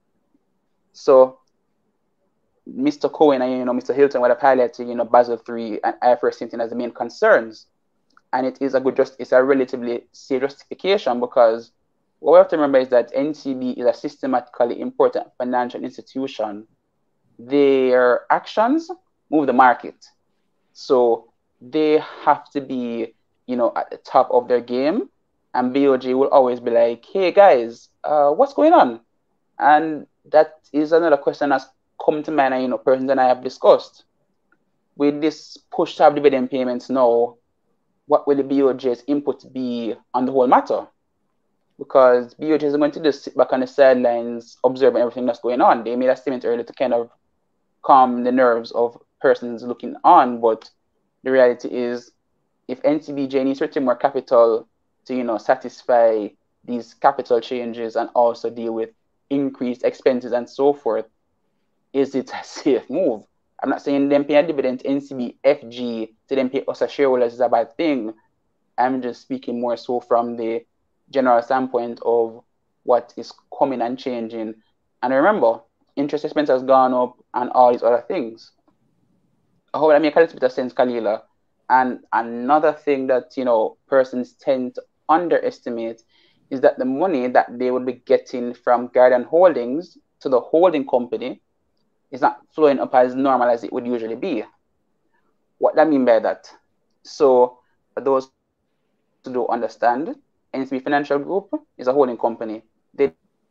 So Mister Cohen and, you know, Mister Hilton would have highlighted, you know, Basel three and I F R S seventeen as the main concerns. And it is a good, just it's a relatively safe justification, because what we have to remember is that N C B is a systematically important financial institution. Their actions move the market. So they have to be, you know, at the top of their game. And B O J will always be like, hey, guys, uh, what's going on? And that is another question that's come to mind, and, you know, persons and I have discussed. With this push to have dividend payments now, what will the B O J's input be on the whole matter? Because B O J is going to just sit back on the sidelines, observing everything that's going on. They made a statement earlier to kind of calm the nerves of persons looking on, but the reality is, if N C B J needs to retain more capital to, you know, satisfy these capital changes and also deal with increased expenses and so forth, is it a safe move? I'm not saying them pay a dividend to N C B F G to them pay us as shareholders is a bad thing. I'm just speaking more so from the general standpoint of what is coming and changing. And remember, interest expense has gone up and all these other things. I hope that makes a little bit of sense, Kalila. And another thing that, you know, persons tend to underestimate is that the money that they would be getting from Guardian Holdings to the holding company is not flowing up as normal as it would usually be. What do I mean by that? So for those who don't understand, N C B Financial Group is a holding company. They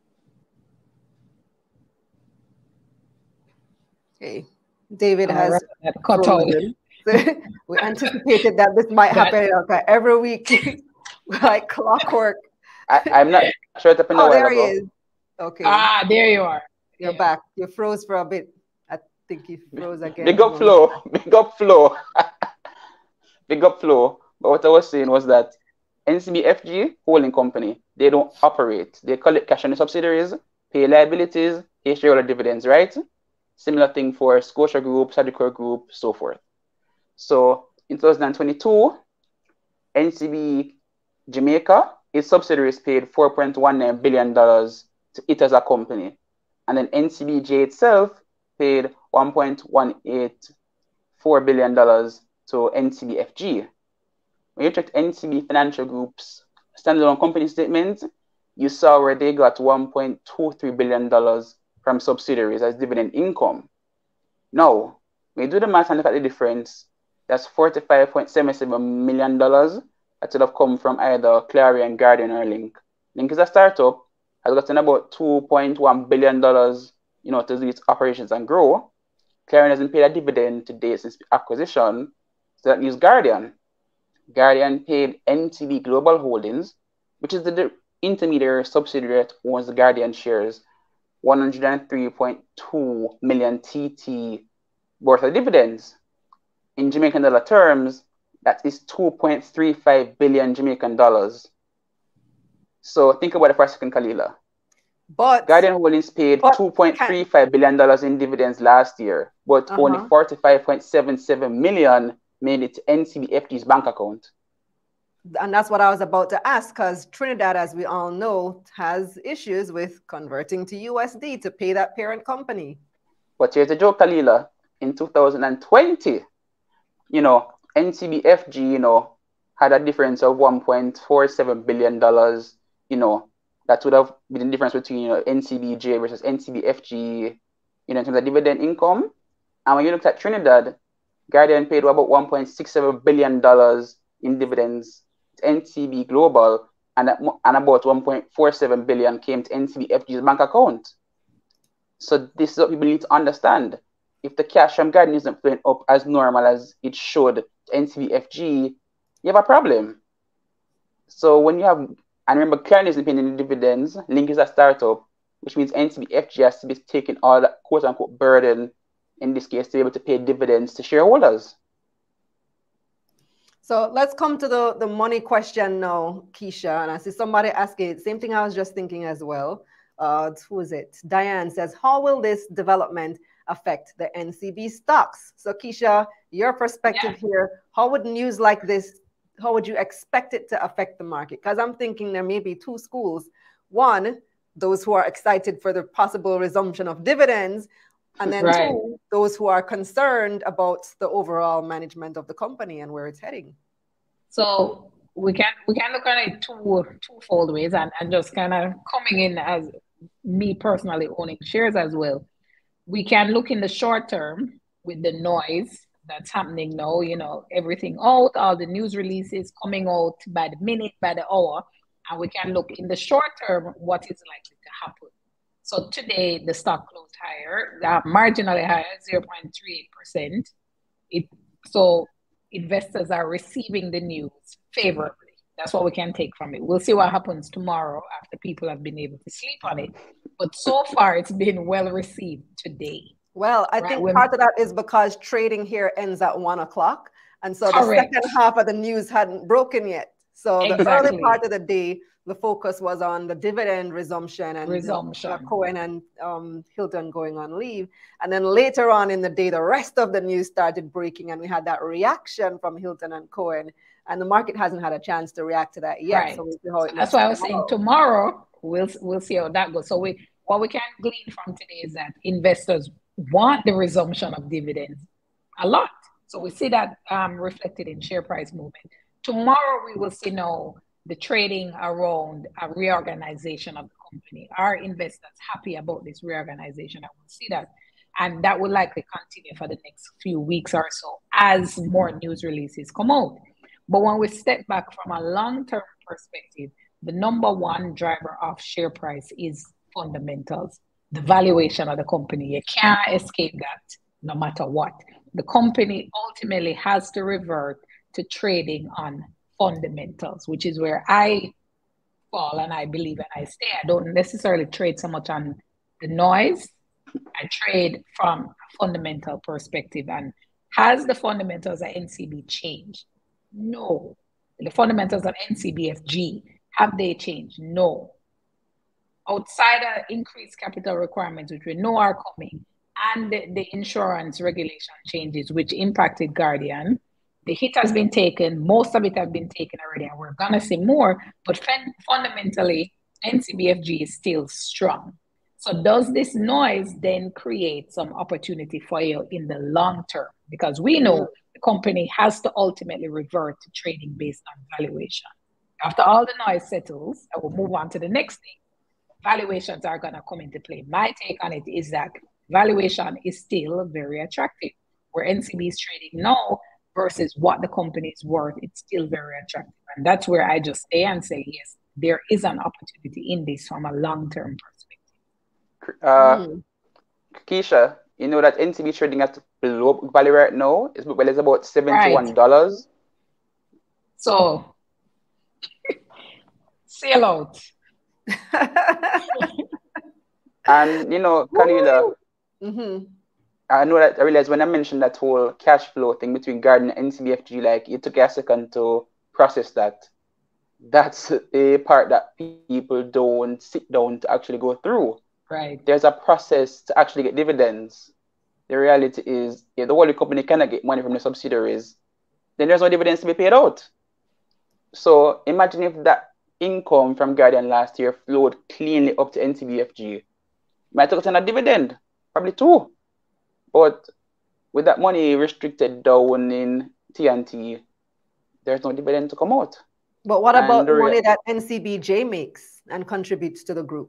Okay. David All has right, cut out. We anticipated that this might happen okay, every week, like clockwork. I, I'm not sure it happened a Oh, while there he ago. is. Okay. Ah, there you are. You're Yeah. back. You froze for a bit. I think you froze again. Big up flow. Big up flow. Big up flow. But what I was saying was that N C B F G holding company, they don't operate. They collect cash on the subsidiaries, pay liabilities, pay shareholder dividends, right? Similar thing for Scotia Group, Sagicor Group, so forth. So in two thousand twenty-two, N C B Jamaica, its subsidiaries paid four point one nine billion dollars to it as a company. And then N C B J itself paid one point one eight four billion dollars to N C B F G. When you checked N C B Financial Group's standalone company statement, you saw where they got one point two three billion dollars from subsidiaries as dividend income. Now, when you do the math and look at the difference, that's forty-five point seven seven million dollars that would have come from either Clarion, Guardian, or Link. Link is a startup, has gotten about two point one billion dollars, you know, to do its operations and grow. Clarion hasn't paid a dividend to date since acquisition, so that leaves Guardian. Guardian paid N C B Global Holdings, which is the intermediary subsidiary that owns the Guardian shares, one hundred three point two million T T worth of dividends. In Jamaican dollar terms, that is two point three five billion Jamaican dollars. So think about it for a second, Kalila. But Guardian Holdings paid two point three five billion dollars in dividends last year, but uh-huh. only forty-five point seven seven million made it to N C B F G's bank account. And that's what I was about to ask, because Trinidad, as we all know, has issues with converting to U S D to pay that parent company. But here's the joke, Kalila. In two thousand twenty, you know, N C B F G, you know, had a difference of one point four seven billion dollars, you know, that would have been the difference between, you know, N C B J versus N C B F G, you know, in terms of dividend income. And when you look at Trinidad, Guardian paid about one point six seven billion dollars in dividends to N C B Global, and, and about one point four seven billion dollars came to N C B F G's bank account. So this is what people need to understand. If the cash from Guardian isn't flowing up as normal as it should to N C B F G, you have a problem. So when you have, and remember, Clarion isn't paying any dividends, Link is a startup, which means N C B F G has to be taking all that quote-unquote burden, in this case, to be able to pay dividends to shareholders. So let's come to the, the money question now, Keisha. And I see somebody asking, same thing I was just thinking as well. Uh, who is it? Diane says, how will this development affect the N C B stocks? So Keisha, your perspective yeah. here, how would news like this, how would you expect it to affect the market? Because I'm thinking there may be two schools. One, those who are excited for the possible resumption of dividends, and then right. two, those who are concerned about the overall management of the company and where it's heading. So we can we can look at it two twofold ways, and, and just kind of coming in as me personally owning shares as well. We can look in the short term with the noise that's happening now, you know, everything out, all the news releases coming out by the minute, by the hour, and we can look in the short term what is likely to happen. So today the stock closed higher, uh, marginally higher, zero point three eight percent. It so investors are receiving the news favorably. That's what we can take from it. We'll see what happens tomorrow after people have been able to sleep on it. But so far, it's been well received today. Well, I right? think when, part of that is because trading here ends at one o'clock. And so correct. The second half of the news hadn't broken yet. So exactly. The early part of the day, the focus was on the dividend resumption and resumption. Uh, Cohen and um, Hilton going on leave. And then later on in the day, the rest of the news started breaking, and we had that reaction from Hilton and Cohen. And the market hasn't had a chance to react to that yet. Right. So we'll see how it That's why I was saying tomorrow we'll we'll see how that goes. So we what we can glean from today is that investors want the resumption of dividends a lot. So we see that um, reflected in share price movement. Tomorrow we will see now the trading around a reorganization of the company. Are investors happy about this reorganization? I will see that. And that will likely continue for the next few weeks or so as more news releases come out. But when we step back from a long-term perspective, the number one driver of share price is fundamentals, the valuation of the company. You can't escape that no matter what. The company ultimately has to revert to trading on fundamentals, which is where I fall and I believe and I stay. I don't necessarily trade so much on the noise. I trade from a fundamental perspective. And has the fundamentals of N C B changed? No. The fundamentals of N C B F G, have they changed? No. Outside of increased capital requirements, which we know are coming, and the, the insurance regulation changes, which impacted Guardian, the hit has been taken. Most of it has been taken already, and we're going to see more. But fundamentally, N C B F G is still strong. So does this noise then create some opportunity for you in the long term? Because we know the company has to ultimately revert to trading based on valuation. After all the noise settles, I will move on to the next thing. Valuations are going to come into play. My take on it is that valuation is still very attractive. Where N C B is trading now versus what the company is worth, it's still very attractive. And that's where I just stay and say, yes, there is an opportunity in this from a long-term perspective. Uh, mm. Keisha, you know that N C B trading at below book value right now is book value is about seventy-one dollars. Right. So, sell out. And you know, Kalila, mm-hmm. I know that I realized when I mentioned that whole cash flow thing between Guardian and N C B F G, like it took a second to process that. That's the part that people don't sit down to actually go through. Right. There's a process to actually get dividends. The reality is, if the holding company cannot get money from the subsidiaries, then there's no dividends to be paid out. So imagine if that income from Guardian last year flowed cleanly up to N C B F G. Might have gotten a dividend, probably two. But with that money restricted down in T N T, there's no dividend to come out. But what about the money that N C B J makes and contributes to the group?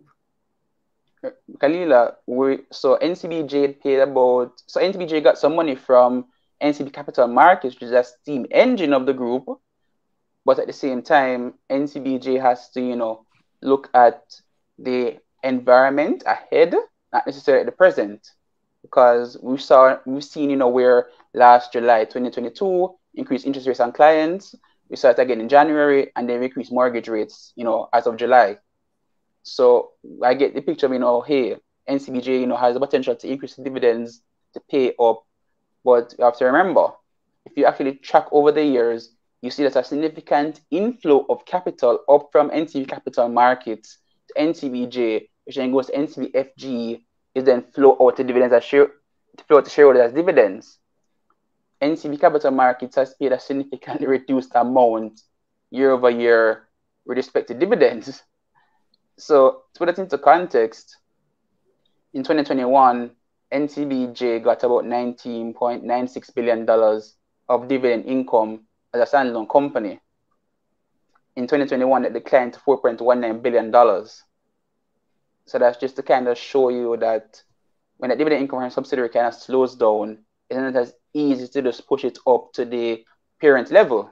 Kalila, we so N C B J paid about so N C B J got some money from N C B Capital Markets, which is a steam engine of the group. But at the same time, N C B J has to, you know, look at the environment ahead, not necessarily the present. Because we saw we've seen, you know, where last July twenty twenty-two increased interest rates on clients. We saw it again in January, and then we increased mortgage rates, you know, as of July. So I get the picture of, you know, hey, N C B J, you know, has the potential to increase the dividends to pay up. But you have to remember, if you actually track over the years, you see that a significant inflow of capital up from N C B Capital Markets to N C B J, which then goes to N C B F G, is then flow out to dividends as share, to flow out to shareholders as dividends. N C B Capital Markets has paid a significantly reduced amount year over year with respect to dividends. So to put that into context, in twenty twenty-one, N C B J got about nineteen point nine six billion dollars of dividend income as a standalone company. In twenty twenty-one, it declined to four point one nine billion dollars. So that's just to kind of show you that when the dividend income from subsidiary kind of slows down, it's not as easy to just push it up to the parent level.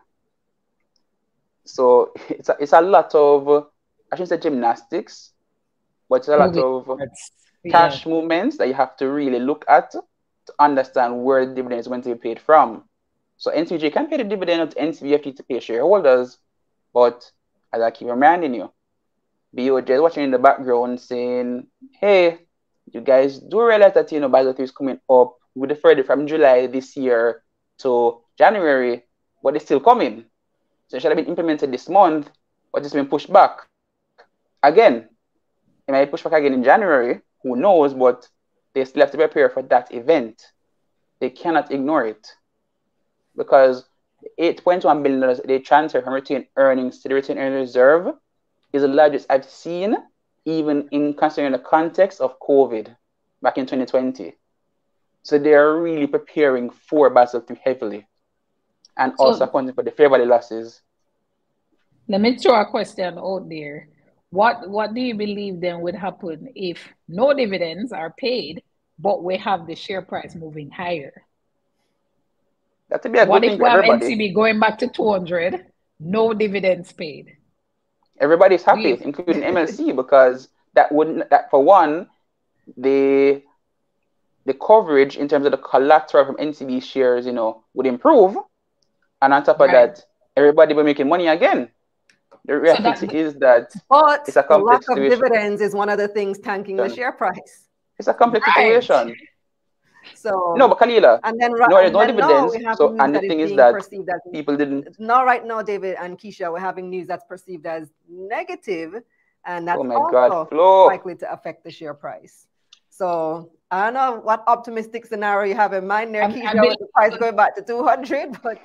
So it's a, it's a lot of, I shouldn't say gymnastics, but it's a lot of yeah. cash movements that you have to really look at to understand where the dividend is going to be paid from. So N C B J can pay the dividend to N C B F G to pay shareholders, but as I keep reminding you, B O J is watching in the background saying, hey, you guys do realize that, you know, Basel three is coming up. We deferred it from July this year to January, but it's still coming. So it should have been implemented this month, but it's been pushed back. again, it might push back again in January, who knows, but they still have to prepare for that event. They cannot ignore it because eight point one billion dollars they transfer from retained earnings to the retained earnings reserve is the largest I've seen, even in considering the context of COVID back in twenty twenty. So they are really preparing for Basel three heavily and So- also accounting for the fair value losses. Let me throw a question out there. What what do you believe then would happen if no dividends are paid, but we have the share price moving higher? That would be a What good if thing we for have everybody. N C B going back to two hundred, no dividends paid? Everybody's happy, We- including M L C, because that wouldn't that for one, the the coverage in terms of the collateral from N C B shares, you know, would improve. And on top of Right. that, everybody will be making money again. The reality that- is that But It's a the lack complex of situation. dividends is one of the things tanking the Done. share price. it's a complex Right. situation. So No, but Kalila, and then, no, there's and no then now dividends. we have So, news and the that is thing is being that perceived as people didn't. now, right now, David and Keisha, we're having news that's perceived as negative, and that's Oh my also God, Flo. likely to affect the share price. So I don't know what optimistic scenario you have in mind there, I'm- Keisha, I'm with the price going back to two hundred, but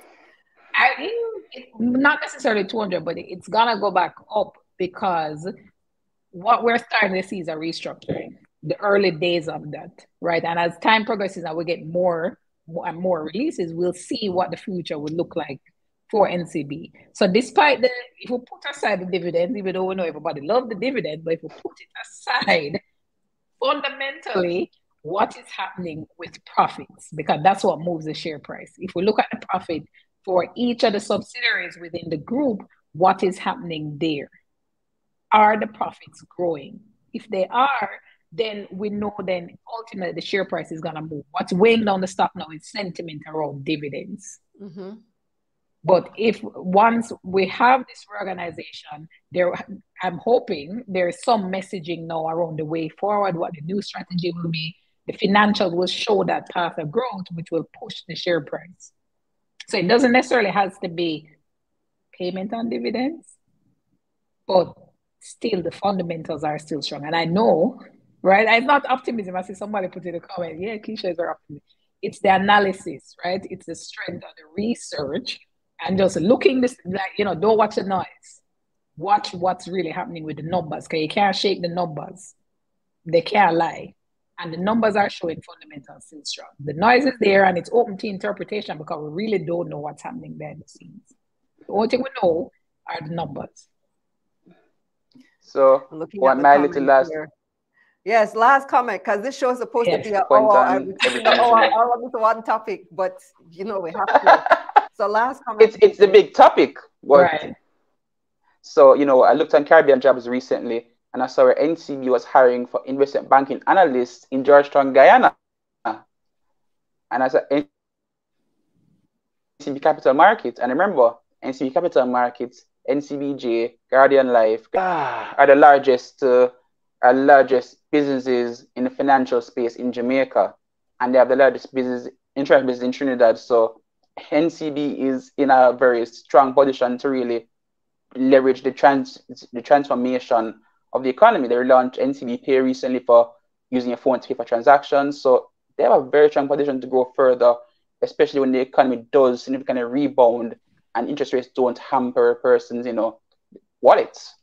I, it, not necessarily two hundred, but it's gonna go back up because what we're starting to see is a restructuring, the early days of that, right? And as time progresses and we get more, more and more releases, we'll see what the future would look like for N C B. So despite the, if we put aside the dividends, even though we know everybody loves the dividend, but if we put it aside, fundamentally, what is happening with profits? Because that's what moves the share price. If we look at the profit for each of the subsidiaries within the group, what is happening there? Are the profits growing? If they are, then we know then ultimately the share price is going to move. What's weighing down the stock now is sentiment around dividends. mm-hmm. But if once we have this reorganization, there, I'm hoping there's some messaging now around the way forward, what the new strategy will be. The financials will show that path of growth, which will push the share price. So it doesn't necessarily have to be payment on dividends, but still the fundamentals are still strong. And I know, right? It's not optimism. I see somebody put in a comment, yeah, Keisha is very optimistic. It's the analysis, right? It's the strength of the research and just looking this, like, you know, don't watch the noise. Watch what's really happening with the numbers, because you can't shake the numbers. They can't lie. And the numbers are showing fundamentals still strong. The noise is there and it's open to interpretation because we really don't know what's happening behind the scenes. The only thing we know are the numbers. So, Looking what at the my little comments last here. Yes, last comment, because this show is supposed Yes. to be an point hour, on and we keep everything, the hour, isn't it? hour with one topic, but you know we have to. So last comment. it's it's the big topic. But Right. so, you know, I looked on Caribbean Jobs recently and I saw where N C B was hiring for investment banking analysts in Georgetown, Guyana. And I said N C B Capital Markets. And remember, N C B Capital Markets, N C B J, Guardian Life ah, are the largest uh, are the largest businesses in the financial space in Jamaica. And they have the largest business insurance business in Trinidad. So N C B is in a very strong position to really leverage the trans the transformation of the economy. They launched N C B Pay recently for using your phone to pay for transactions. So they have a very strong position to grow further, especially when the economy does significantly rebound and interest rates don't hamper a person's, you know, wallets.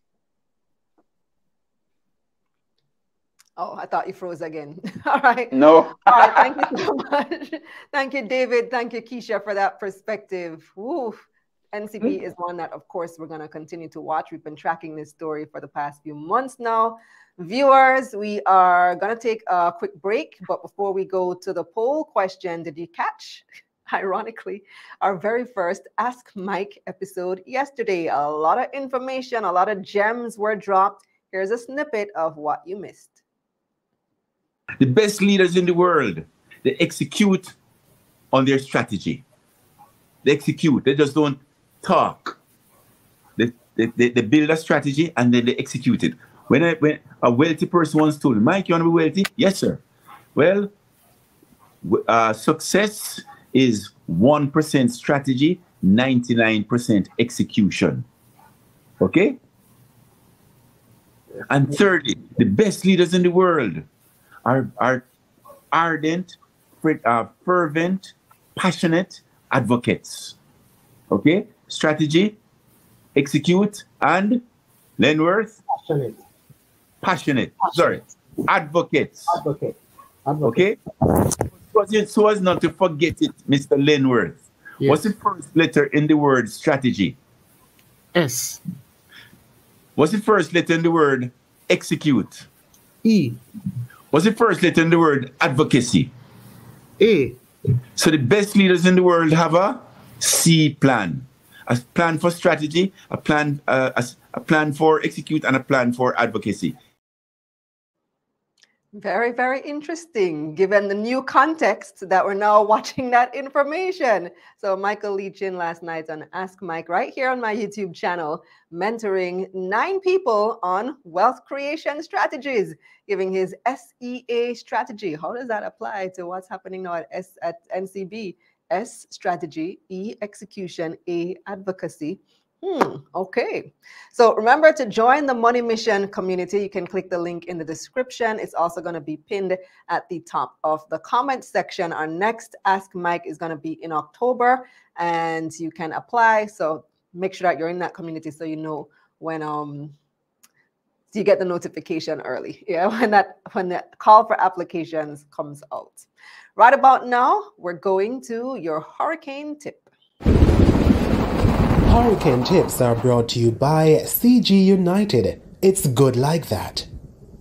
Oh, I thought you froze again. All right. No. All right. Thank you so much. Thank you, David. Thank you, Keisha, for that perspective. Woo. N C B is one that, of course, we're going to continue to watch. We've been tracking this story for the past few months now. Viewers, we are going to take a quick break. But before we go to the poll question, did you catch, ironically, our very first Ask Mike episode yesterday? A lot of information, a lot of gems were dropped. Here's a snippet of what you missed. The best leaders in the world, they execute on their strategy. They execute. They just don't talk. They, they, they, they build a strategy and then they execute it. When, I, when a wealthy person once told me, Mike, you want to be wealthy? Yes, sir. Well, uh, success is one percent strategy, ninety-nine percent execution. Okay? And thirdly, the best leaders in the world are, are ardent, uh, fervent, passionate advocates. Okay? Strategy, execute, and Lenworth? Passionate. Passionate. Passionate. Sorry. Advocates. Advocate. Advocate. Okay? So as not to forget it, Mister Lenworth. Yes. What's the first letter in the word strategy? S. What's the first letter in the word execute? E. What's the first letter in the word advocacy? A. So the best leaders in the world have a C plan. A plan for strategy, a plan, uh, a, a plan for execute, and a plan for advocacy. Very, very interesting, given the new context that we're now watching that information. So Michael Leachin last night on Ask Mike right here on my YouTube channel, mentoring nine people on wealth creation strategies, giving his S E A strategy. How does that apply to what's happening now at, S, at N C B? S, strategy, E, execution, A, advocacy. Hmm, okay. So remember to join the Money Mission community. You can click the link in the description. It's also going to be pinned at the top of the comment section. Our next Ask Mike is going to be in October, and you can apply. So make sure that you're in that community so you know when um so you get the notification early. Yeah, when that when the call for applications comes out. Right about now, we're going to your hurricane tip. Hurricane tips are brought to you by C G United. It's good like that.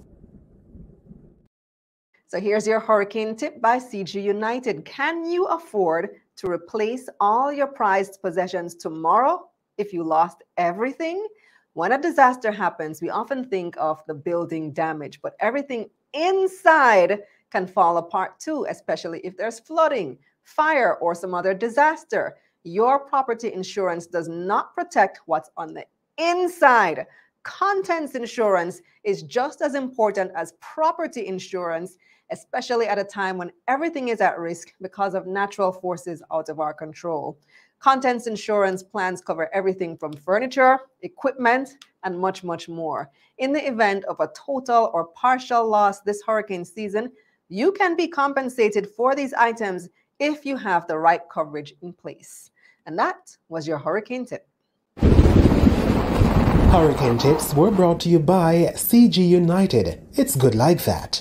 So here's your hurricane tip by C G United. Can you afford to replace all your prized possessions tomorrow if you lost everything? When a disaster happens, we often think of the building damage, but everything inside can fall apart too, especially if there's flooding, fire, or some other disaster. Your property insurance does not protect what's on the inside. Contents insurance is just as important as property insurance, especially at a time when everything is at risk because of natural forces out of our control. Contents insurance plans cover everything from furniture, equipment, and much, much more. In the event of a total or partial loss this hurricane season, you can be compensated for these items if you have the right coverage in place. And that was your hurricane tip. Hurricane tips were brought to you by C G United. It's good like that.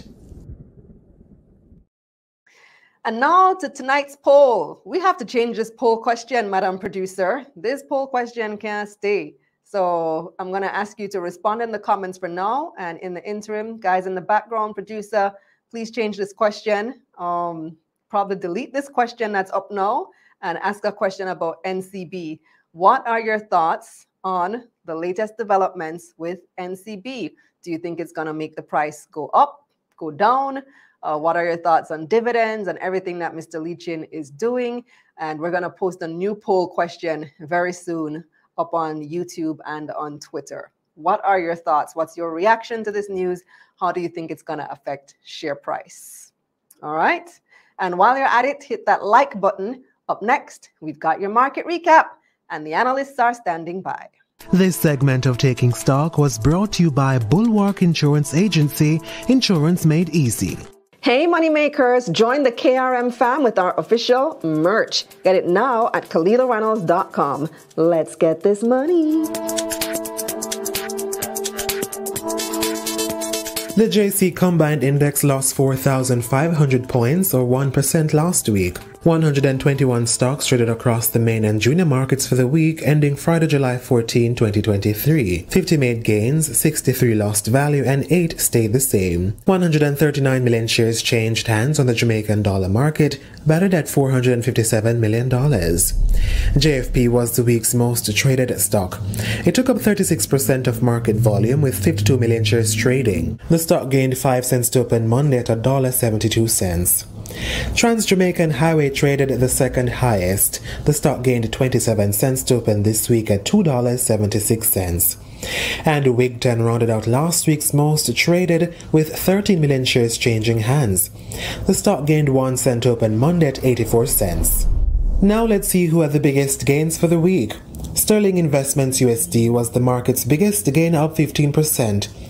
And now to tonight's poll. We have to change this poll question, Madam Producer. This poll question can't stay. So I'm going to ask you to respond in the comments for now. And in the interim, guys in the background, producer, please change this question. Um, probably delete this question that's up now and ask a question about N C B. What are your thoughts on the latest developments with N C B? Do you think it's going to make the price go up, go down? Uh, what are your thoughts on dividends and everything that Mister Leachin is doing? And we're going to post a new poll question very soon up on YouTube and on Twitter. What are your thoughts? What's your reaction to this news? How do you think it's going to affect share price? All right. And while you're at it, hit that like button. Up next, we've got your market recap, and the analysts are standing by. This segment of Taking Stock was brought to you by Bulwark Insurance Agency, insurance made easy. Hey moneymakers, join the K R M fam with our official merch. Get it now at Kalila Reynolds dot com. Let's get this money. The J C Combined Index lost four thousand five hundred points, or one percent last week. one hundred twenty-one stocks traded across the main and junior markets for the week ending Friday, July fourteenth, twenty twenty-three. fifty made gains, sixty-three lost value, and eight stayed the same. one hundred thirty-nine million shares changed hands on the Jamaican dollar market, valued at four hundred fifty-seven million dollars. J F P was the week's most traded stock. It took up thirty-six percent of market volume with fifty-two million shares trading. The stock gained five cents to open Monday at one dollar and seventy-two cents. Trans-Jamaican Highway traded the second highest. The stock gained twenty-seven cents to open this week at two dollars and seventy-six cents. And Wigton rounded out last week's most traded with thirteen million shares changing hands. The stock gained one cent to open Monday at eighty-four cents. Now let's see who had the biggest gains for the week. Sterling Investments U S D was the market's biggest gain, up fifteen percent.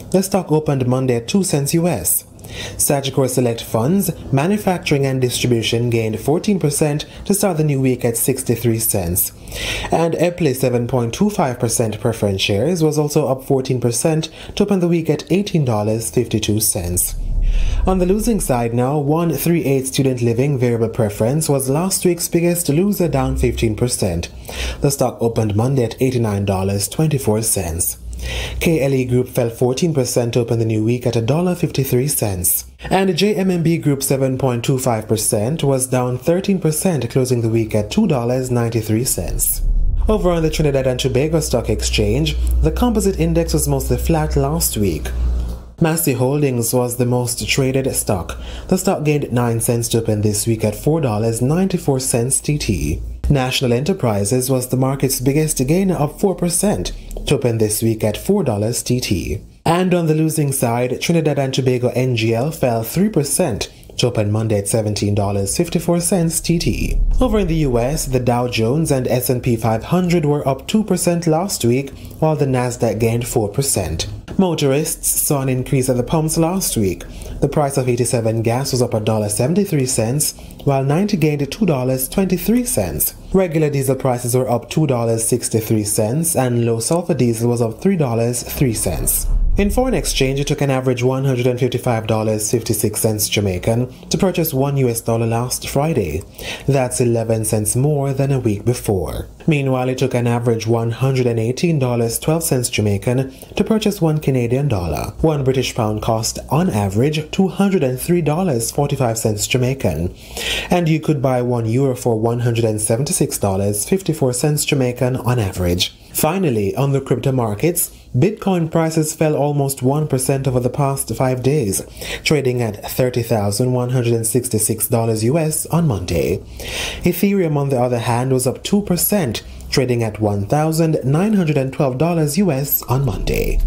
The stock opened Monday at two cents U S. Sagicor Select Funds, Manufacturing and Distribution gained fourteen percent to start the new week at sixty-three cents. And Epley seven point two five percent preference shares was also up fourteen percent to open the week at eighteen dollars and fifty-two cents. On the losing side now, one thirty-eight Student Living Variable Preference was last week's biggest loser, down fifteen percent. The stock opened Monday at eighty-nine dollars and twenty-four cents. K L E Group fell fourteen percent to open the new week at one dollar and fifty-three cents. And J M M B Group seven point two five percent was down thirteen percent, closing the week at two dollars and ninety-three cents. Over on the Trinidad and Tobago Stock Exchange, the composite index was mostly flat last week. Massey Holdings was the most traded stock. The stock gained nine cents to open this week at four dollars and ninety-four cents T T. National Enterprises was the market's biggest gainer, up four percent to open this week at four dollars T T. And on the losing side, Trinidad and Tobago N G L fell three percent to open Monday at seventeen dollars and fifty-four cents T T. Over in the U S, the Dow Jones and S and P five hundred were up two percent last week, while the Nasdaq gained four percent. Motorists saw an increase at the pumps last week. The price of eighty-seven gas was up one dollar and seventy-three cents, while ninety gained two dollars and twenty-three cents. Regular diesel prices were up two dollars and sixty-three cents, and low sulfur diesel was up three dollars and three cents. In foreign exchange, it took an average one hundred fifty-five dollars and fifty-six cents Jamaican to purchase one U S dollar last Friday. That's eleven cents more than a week before. Meanwhile, it took an average one hundred eighteen dollars and twelve cents Jamaican to purchase one Canadian dollar. One British pound cost, on average, two hundred three dollars and forty-five cents Jamaican. And you could buy one euro for one hundred seventy-six dollars and fifty-four cents Jamaican on average. Finally, on the crypto markets, Bitcoin prices fell almost one percent over the past five days, trading at thirty thousand one hundred sixty-six dollars U S on Monday. Ethereum, on the other hand, was up two percent, trading at one thousand nine hundred twelve dollars U S on Monday.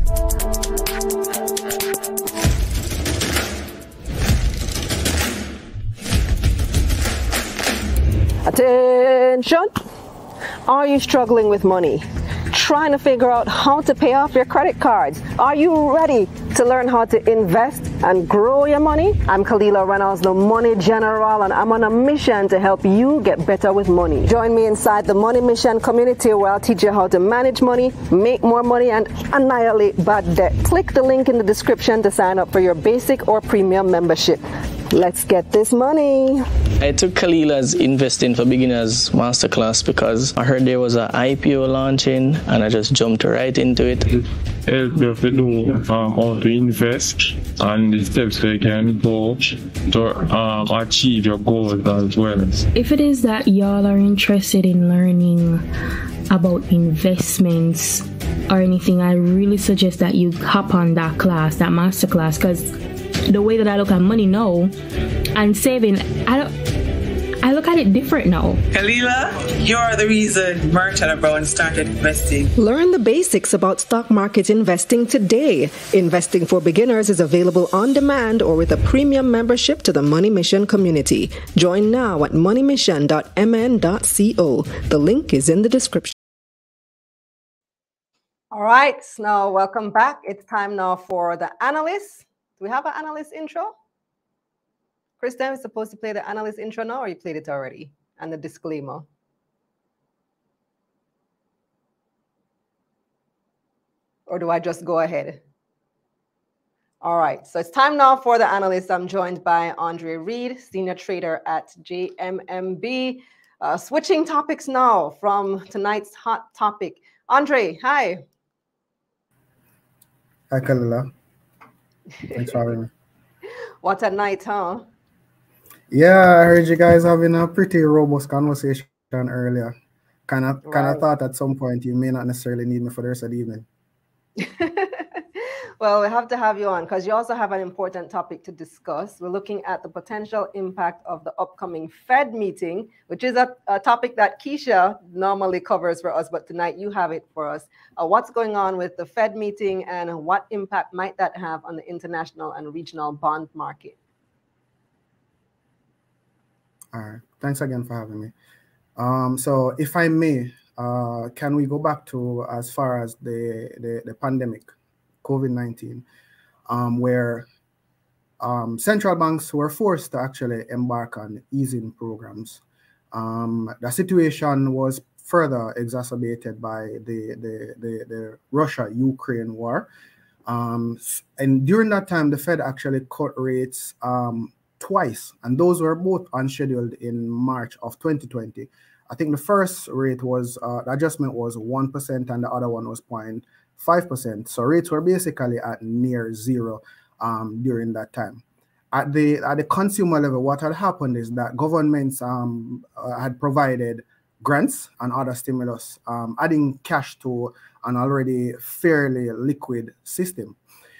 Attention! Are you struggling with money? Trying to figure out how to pay off your credit cards? Are you ready to learn how to invest and grow your money? I'm Kalila Reynolds, the Money General, and I'm on a mission to help you get better with money. Join me inside the Money Mission community, where I'll teach you how to manage money, make more money, and annihilate bad debt. Click the link in the description to sign up for your basic or premium membership. Let's get this money. I took Kalila's Investing for Beginners masterclass because I heard there was an I P O launching, and I just jumped right into it. Help you to know um, how to invest and the steps you can go to um, achieve your goals as well. If it is that y'all are interested in learning about investments or anything, I really suggest that you hop on that class, that masterclass, because the way that I look at money now and saving, I don't, I look at it different now. Kalila, you're the reason Martin Brown started investing. Learn the basics about stock market investing today. Investing for Beginners is available on demand or with a premium membership to the Money Mission community. Join now at money mission dot m n dot co. The link is in the description. All right, now welcome back. It's time now for the analyst. Do we have an analyst intro? Kristen is supposed to play the analyst intro now, or you played it already? And the disclaimer. Or do I just go ahead? All right, so it's time now for the analyst. I'm joined by Andre Reed, senior trader at J M M B. Uh, switching topics now from tonight's hot topic. Andre, hi. Hi, Kalila. Thanks for having me. What a night, huh? Yeah, I heard you guys having a pretty robust conversation earlier. Kind of, kind of thought at some point you may not necessarily need me for the rest of the evening. Well, we have to have you on because you also have an important topic to discuss. We're looking at the potential impact of the upcoming Fed meeting, which is a, a topic that Keisha normally covers for us, but tonight you have it for us. Uh, what's going on with the Fed meeting and what impact might that have on the international and regional bond market? All right. Thanks again for having me. Um, so if I may, uh, can we go back to as far as the, the, the pandemic, COVID nineteen? um, where um, central banks were forced to actually embark on easing programs. Um, the situation was further exacerbated by the, the, the, the Russia-Ukraine war. Um, and during that time, the Fed actually cut rates um, twice, and those were both unscheduled in March of twenty twenty. I think the first rate was, uh, the adjustment was one percent and the other one was zero point five percent. So rates were basically at near zero um, during that time. At the, at the consumer level, what had happened is that governments um, uh, had provided grants and other stimulus, um, adding cash to an already fairly liquid system.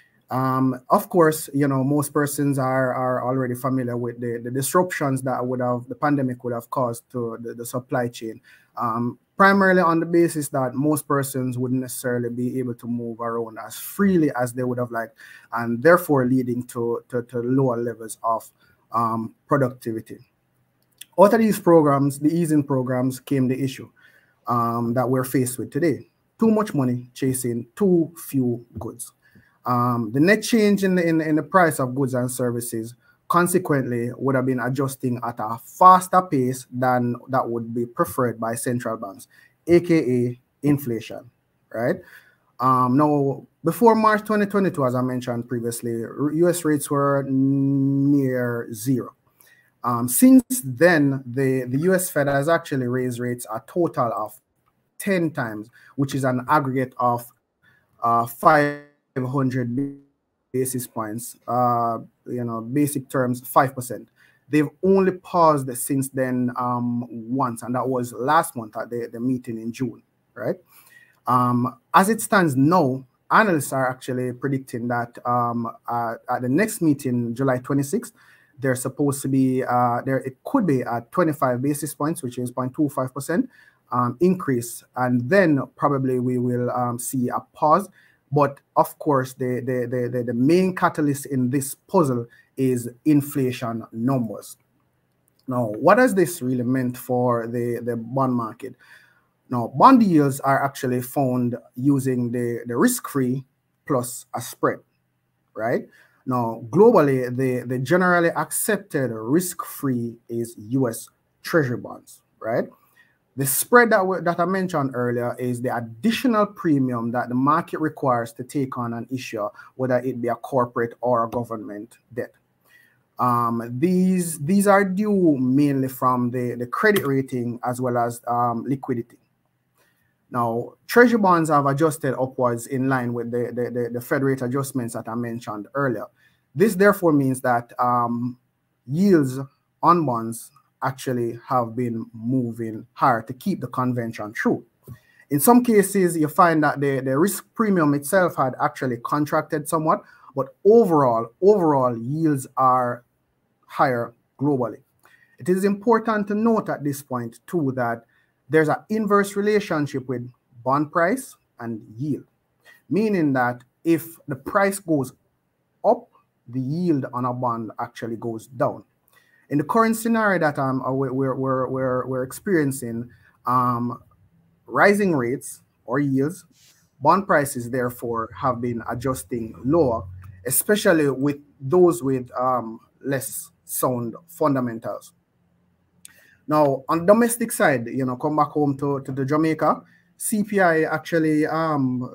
Um, of course, you know, most persons are, are already familiar with the, the disruptions that would have, the pandemic would have caused to the, the supply chain, um, primarily on the basis that most persons wouldn't necessarily be able to move around as freely as they would have liked, and therefore leading to, to, to lower levels of um, productivity. Out of these programs, the easing programs, came the issue um, that we're faced with today. Too much money chasing too few goods. Um, the net change in the, in, in the price of goods and services consequently would have been adjusting at a faster pace than that would be preferred by central banks, aka inflation, right? Um, now, before March twenty twenty-two, as I mentioned previously, U S rates were near zero. Um, since then, the, the U S Fed has actually raised rates a total of ten times, which is an aggregate of uh, five hundred basis points, uh, you know, basic terms, five percent. They've only paused since then um, once, and that was last month at the, the meeting in June, right? Um, as it stands now, analysts are actually predicting that um, uh, at the next meeting, July twenty-sixth, there's supposed to be, uh, there it could be at twenty-five basis points, which is zero point two five percent um, increase. And then probably we will um, see a pause. But of course, the, the, the, the, the main catalyst in this puzzle is inflation numbers. Now, what has this really meant for the, the bond market? Now, bond yields are actually found using the, the risk-free plus a spread, right? Now, globally, the, the generally accepted risk-free is U S Treasury bonds, right? The spread that, we, that I mentioned earlier is the additional premium that the market requires to take on an issue, whether it be a corporate or a government debt. Um, these, these are due mainly from the, the credit rating as well as um, liquidity. Now, Treasury bonds have adjusted upwards in line with the, the, the, the Fed rate adjustments that I mentioned earlier. This therefore means that um, yields on bonds actually have been moving higher to keep the convention true. In some cases, you find that the, the risk premium itself had actually contracted somewhat, but overall, overall yields are higher globally. It is important to note at this point too that there's an inverse relationship with bond price and yield, meaning that if the price goes up, the yield on a bond actually goes down. In the current scenario that um, we're, we're, we're, we're experiencing, um, rising rates or yields, bond prices therefore have been adjusting lower, especially with those with um, less sound fundamentals. Now, on the domestic side, you know, come back home to, to the Jamaica, C P I actually um,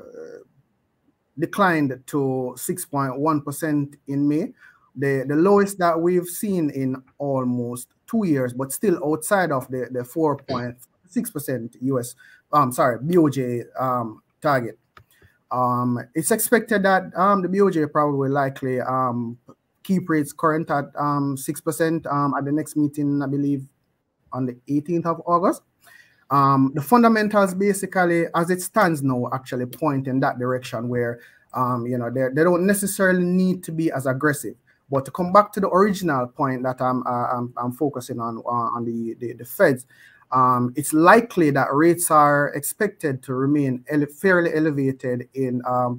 declined to six point one percent in May, the, the lowest that we've seen in almost two years, but still outside of the, the four point six percent U S, um, sorry, B O J um, target. Um, it's expected that um, the B O J probably will likely um, keep rates current at um, six percent um, at the next meeting, I believe, on the eighteenth of August. Um, the fundamentals basically, as it stands now, actually point in that direction where, um, you know, they, they don't necessarily need to be as aggressive. But to come back to the original point that I'm, uh, I'm, I'm focusing on, uh, on the, the, the Feds, um, it's likely that rates are expected to remain ele fairly elevated in um,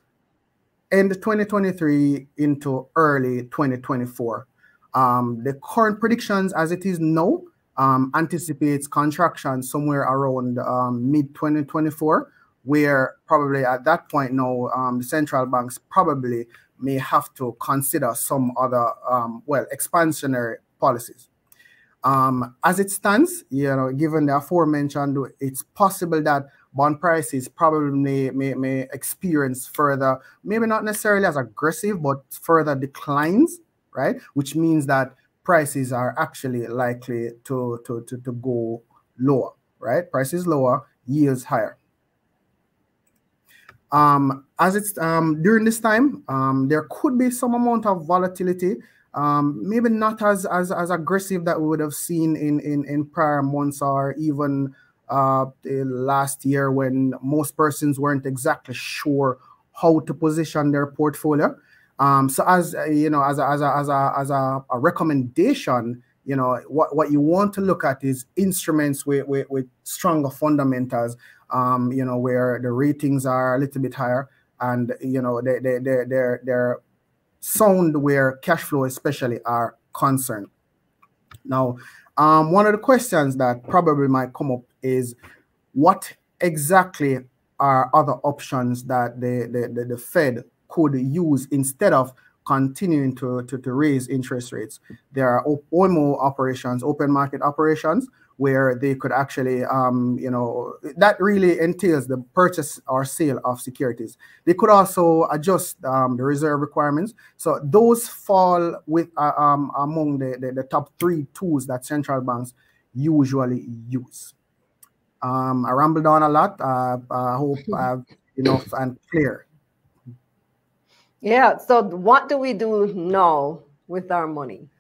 end twenty twenty-three into early twenty twenty-four. Um, the current predictions as it is now Um, anticipates contraction somewhere around um, mid twenty twenty-four, where probably at that point now um, the central banks probably may have to consider some other, um, well, expansionary policies. Um, as it stands, you know, given the aforementioned, it's possible that bond prices probably may, may, may experience further, maybe not necessarily as aggressive, but further declines, right? Which means that prices are actually likely to, to, to, to go lower, right? Prices lower, yields higher. Um, as it's um, during this time, um, there could be some amount of volatility. Um, maybe not as, as as aggressive that we would have seen in in, in prior months or even uh, last year, when most persons weren't exactly sure how to position their portfolio. Um, so as uh, you know, as a, as a, as a, as a, a recommendation, you know, what, what you want to look at is instruments with, with, with stronger fundamentals, um, you know, where the ratings are a little bit higher, and you know, they they they they're they're sound where cash flow especially are concerned. Now, um, one of the questions that probably might come up is, what exactly are other options that the, the, the, the Fed could use instead of continuing to, to, to raise interest rates? There are O M O operations, open market operations, where they could actually, um, you know, that really entails the purchase or sale of securities. They could also adjust um, the reserve requirements. So those fall with uh, um, among the, the, the top three tools that central banks usually use. Um, I rambled on a lot. Uh, I hope I've enough and clear. Yeah, so what do we do now with our money?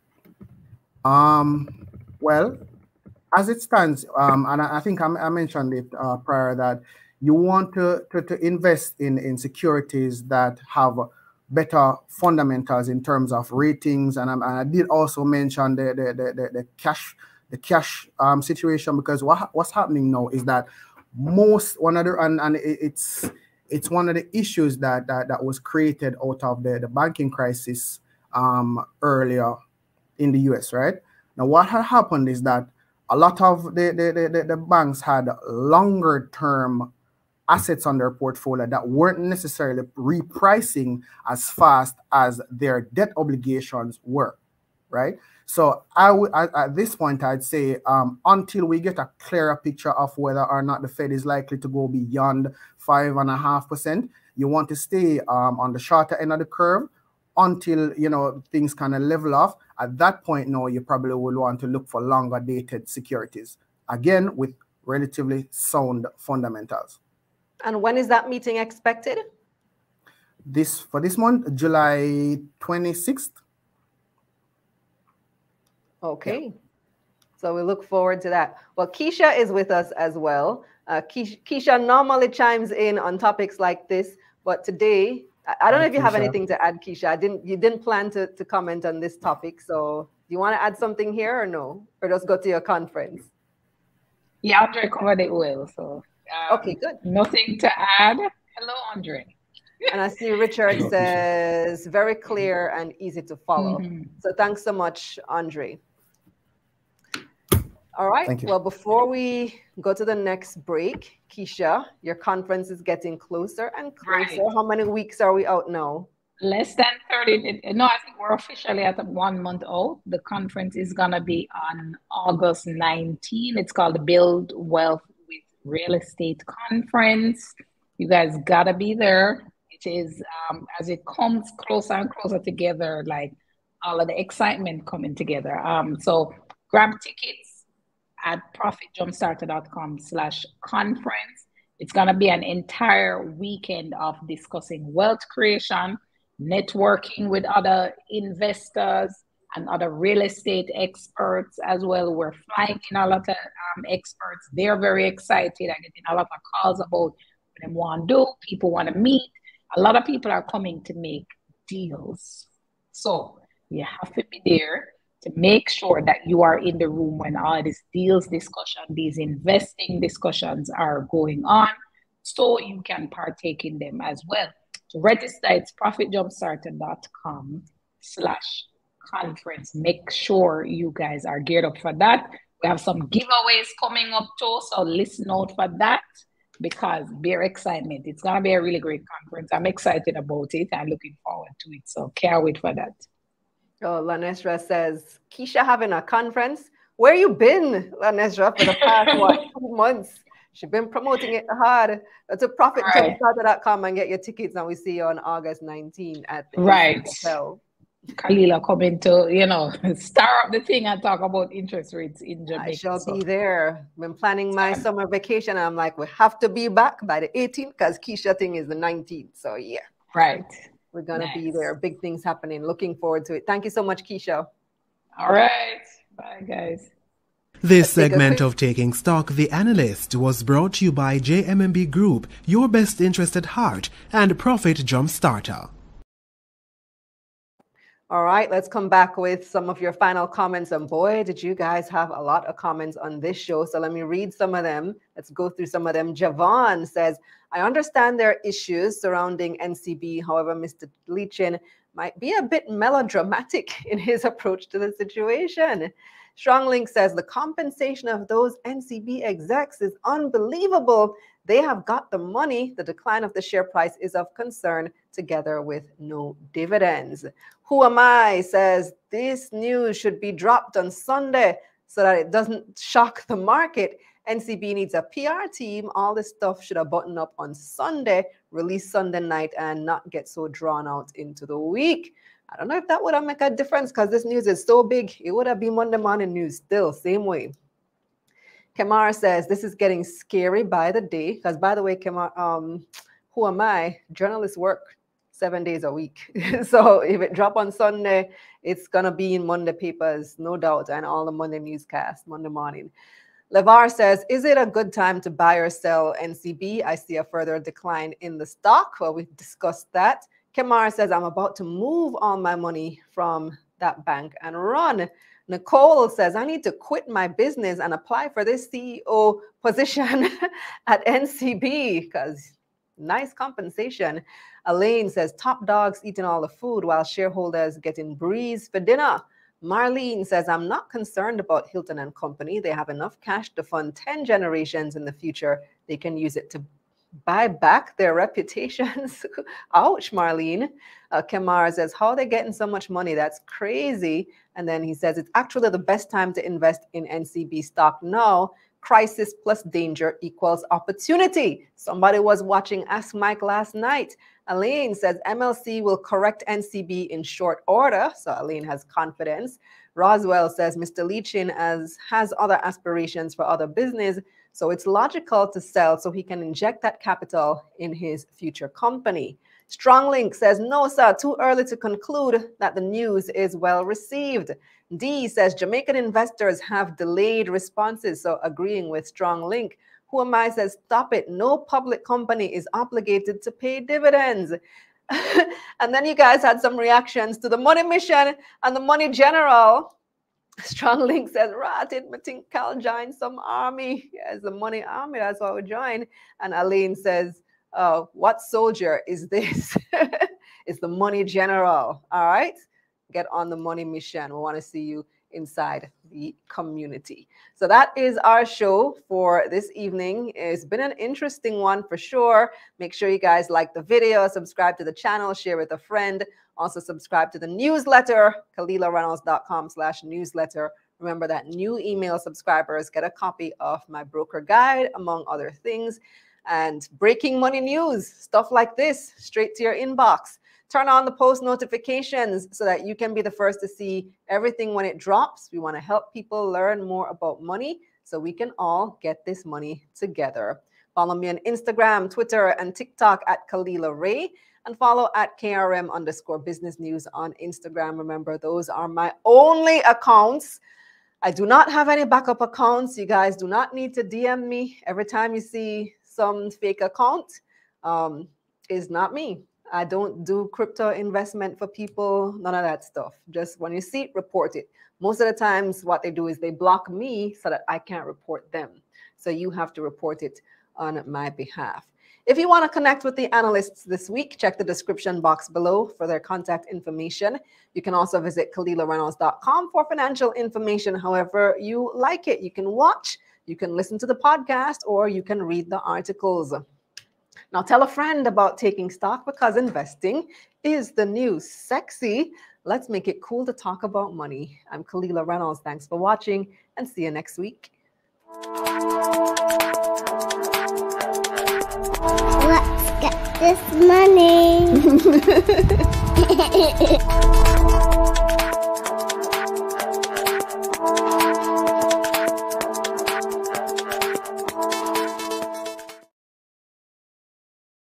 Um, well, as it stands, um, and I, I think I, I mentioned it uh, prior, that you want to, to, to invest in, in securities that have better fundamentals in terms of ratings. And, and I did also mention the, the, the, the, the cash the cash um, situation, because what, what's happening now is that most, one of the, and, and it's, it's one of the issues that, that, that was created out of the, the banking crisis um, earlier in the U S, right? Now, what had happened is that a lot of the, the, the, the banks had longer term assets on their portfolio that weren't necessarily repricing as fast as their debt obligations were, right? So I would, at, at this point, I'd say um, until we get a clearer picture of whether or not the Fed is likely to go beyond five and a half percent, you want to stay um, on the shorter end of the curve until, you know, things kind of level off. At that point, no, you probably will want to look for longer dated securities, again, with relatively sound fundamentals. And when is that meeting expected? This for this month, July twenty-sixth. Okay. Yeah. So we look forward to that. Well, Keisha is with us as well. Uh, Keisha, Keisha normally chimes in on topics like this, but today, I don't know if you have anything to add, Keisha. I didn't. You didn't plan to, to comment on this topic. So do you want to add something here or no? Or just go to your conference? Yeah, Andre covered it well. So um, okay, good. Nothing to add. Hello, Andre. And I see Richard says very clear and easy to follow. Mm-hmm. So thanks so much, Andre. All right. Well, before we go to the next break, Keisha, your conference is getting closer and closer. Right. How many weeks are we out now? Less than thirty. No, I think we're officially at one month out. The conference is going to be on August nineteenth. It's called the Build Wealth with Real Estate Conference. You guys got to be there. It is, um, as it comes closer and closer together, like all of the excitement coming together. Um, so grab tickets at profit jumpstarter dot com slash conference. It's going to be an entire weekend of discussing wealth creation, networking with other investors and other real estate experts as well. We're flying in a lot of um, experts. They're very excited. I'm getting a lot of calls about what they want to do. People want to meet. A lot of people are coming to make deals. So you have to be there to make sure that you are in the room when all these deals discussion, these investing discussions are going on, so you can partake in them as well. To register, it's profit jumpstarter dot com slash conference. Make sure you guys are geared up for that. We have some giveaways coming up too, so listen out for that. because bear excitement. It's going to be a really great conference. I'm excited about it. I'm looking forward to it. So can't wait for that. Oh, Lanesra says, Keisha having a conference. Where you been, Lanesra, for the past, what, two months? She's been promoting it hard. Go to profit jump starter dot com and get your tickets, and we see you on August nineteenth at the right. hotel. Kalila coming to, you know, star up the thing and talk about interest rates in Jamaica. I shall so. be there. Been planning my summer vacation. I'm like, we have to be back by the eighteenth because Keisha thing is the nineteenth. So yeah. Right. We're going to nice. be there. Big things happening. Looking forward to it. Thank you so much, Keisha. All right. Bye, guys. This segment of Taking Stock, The Analyst, was brought to you by J M M B Group, your best interest at heart, and Profit Jump Starter. All right, let's come back with some of your final comments. And boy, did you guys have a lot of comments on this show. So let me read some of them. Let's go through some of them. Javon says, I understand there are issues surrounding N C B. However, Mister Lichin might be a bit melodramatic in his approach to the situation. Stronglink says, the compensation of those N C B execs is unbelievable. They have got the money. The decline of the share price is of concern, together with no dividends. Who am I? Says, this news should be dropped on Sunday so that it doesn't shock the market. N C B needs a P R team. All this stuff should have buttoned up on Sunday, release Sunday night, and not get so drawn out into the week. I don't know if that would have made a difference because this news is so big. It would have been Monday morning news still, same way. Kemar says, this is getting scary by the day. Because, by the way, Kemar, um, who am I? Journalists work seven days a week. So if it drop on Sunday, it's going to be in Monday papers, no doubt, and all the Monday newscasts, Monday morning. Levar says, is it a good time to buy or sell N C B? I see a further decline in the stock. Well, we've discussed that. Kemar says, I'm about to move all my money from that bank and run. Nicole says, I need to quit my business and apply for this C E O position at N C B because nice compensation. Elaine says, top dogs eating all the food while shareholders getting breeze for dinner. Marlene says, I'm not concerned about Hilton and Company. They have enough cash to fund ten generations in the future. They can use it to buy back their reputations. Ouch, Marlene. Uh, Kemar says, how are they getting so much money? That's crazy. And then he says, it's actually the best time to invest in N C B stock now. Crisis plus danger equals opportunity. Somebody was watching Ask Mike last night. Elaine says, M L C will correct N C B in short order. So Elaine has confidence. Roswell says, Mister Lichin as, has other aspirations for other business. So it's logical to sell so he can inject that capital in his future company. Stronglink says, no, sir, too early to conclude that the news is well received. D says, Jamaican investors have delayed responses. So agreeing with Stronglink. Who am I? Says, stop it. No public company is obligated to pay dividends. And then you guys had some reactions to the Money Mission and the Money General. Stronglink says, right, it me think Cal join some army. Yes, the Money Army, that's why we join. And Elaine says, uh, what soldier is this? It's the Money General. All right, get on the Money Mission. We want to see you inside the community. So that is our show for this evening. It's been an interesting one for sure. Make sure you guys like the video, subscribe to the channel, share with a friend. Also subscribe to the newsletter, kalila reynolds dot com slash newsletter. Remember that new email subscribers get a copy of my broker guide, among other things, and breaking money news, stuff like this, straight to your inbox. Turn on the post notifications so that you can be the first to see everything when it drops. We want to help people learn more about money so we can all get this money together. Follow me on Instagram, Twitter, and TikTok at Kalila Ray, and follow at K R M underscore business news on Instagram. Remember, those are my only accounts. I do not have any backup accounts. You guys do not need to D M me every time you see some fake account. Um, is not me. I don't do crypto investment for people, none of that stuff. Just when you see it, report it. Most of the times what they do is they block me so that I can't report them. So you have to report it on my behalf. If you want to connect with the analysts this week, check the description box below for their contact information. You can also visit kalila reynolds dot com for financial information however you like it. You can watch You can listen to the podcast or you can read the articles. Now tell a friend about taking stock, because investing is the new sexy. Let's make it cool to talk about money. I'm Kalila Reynolds. Thanks for watching and see you next week. Let's get this money.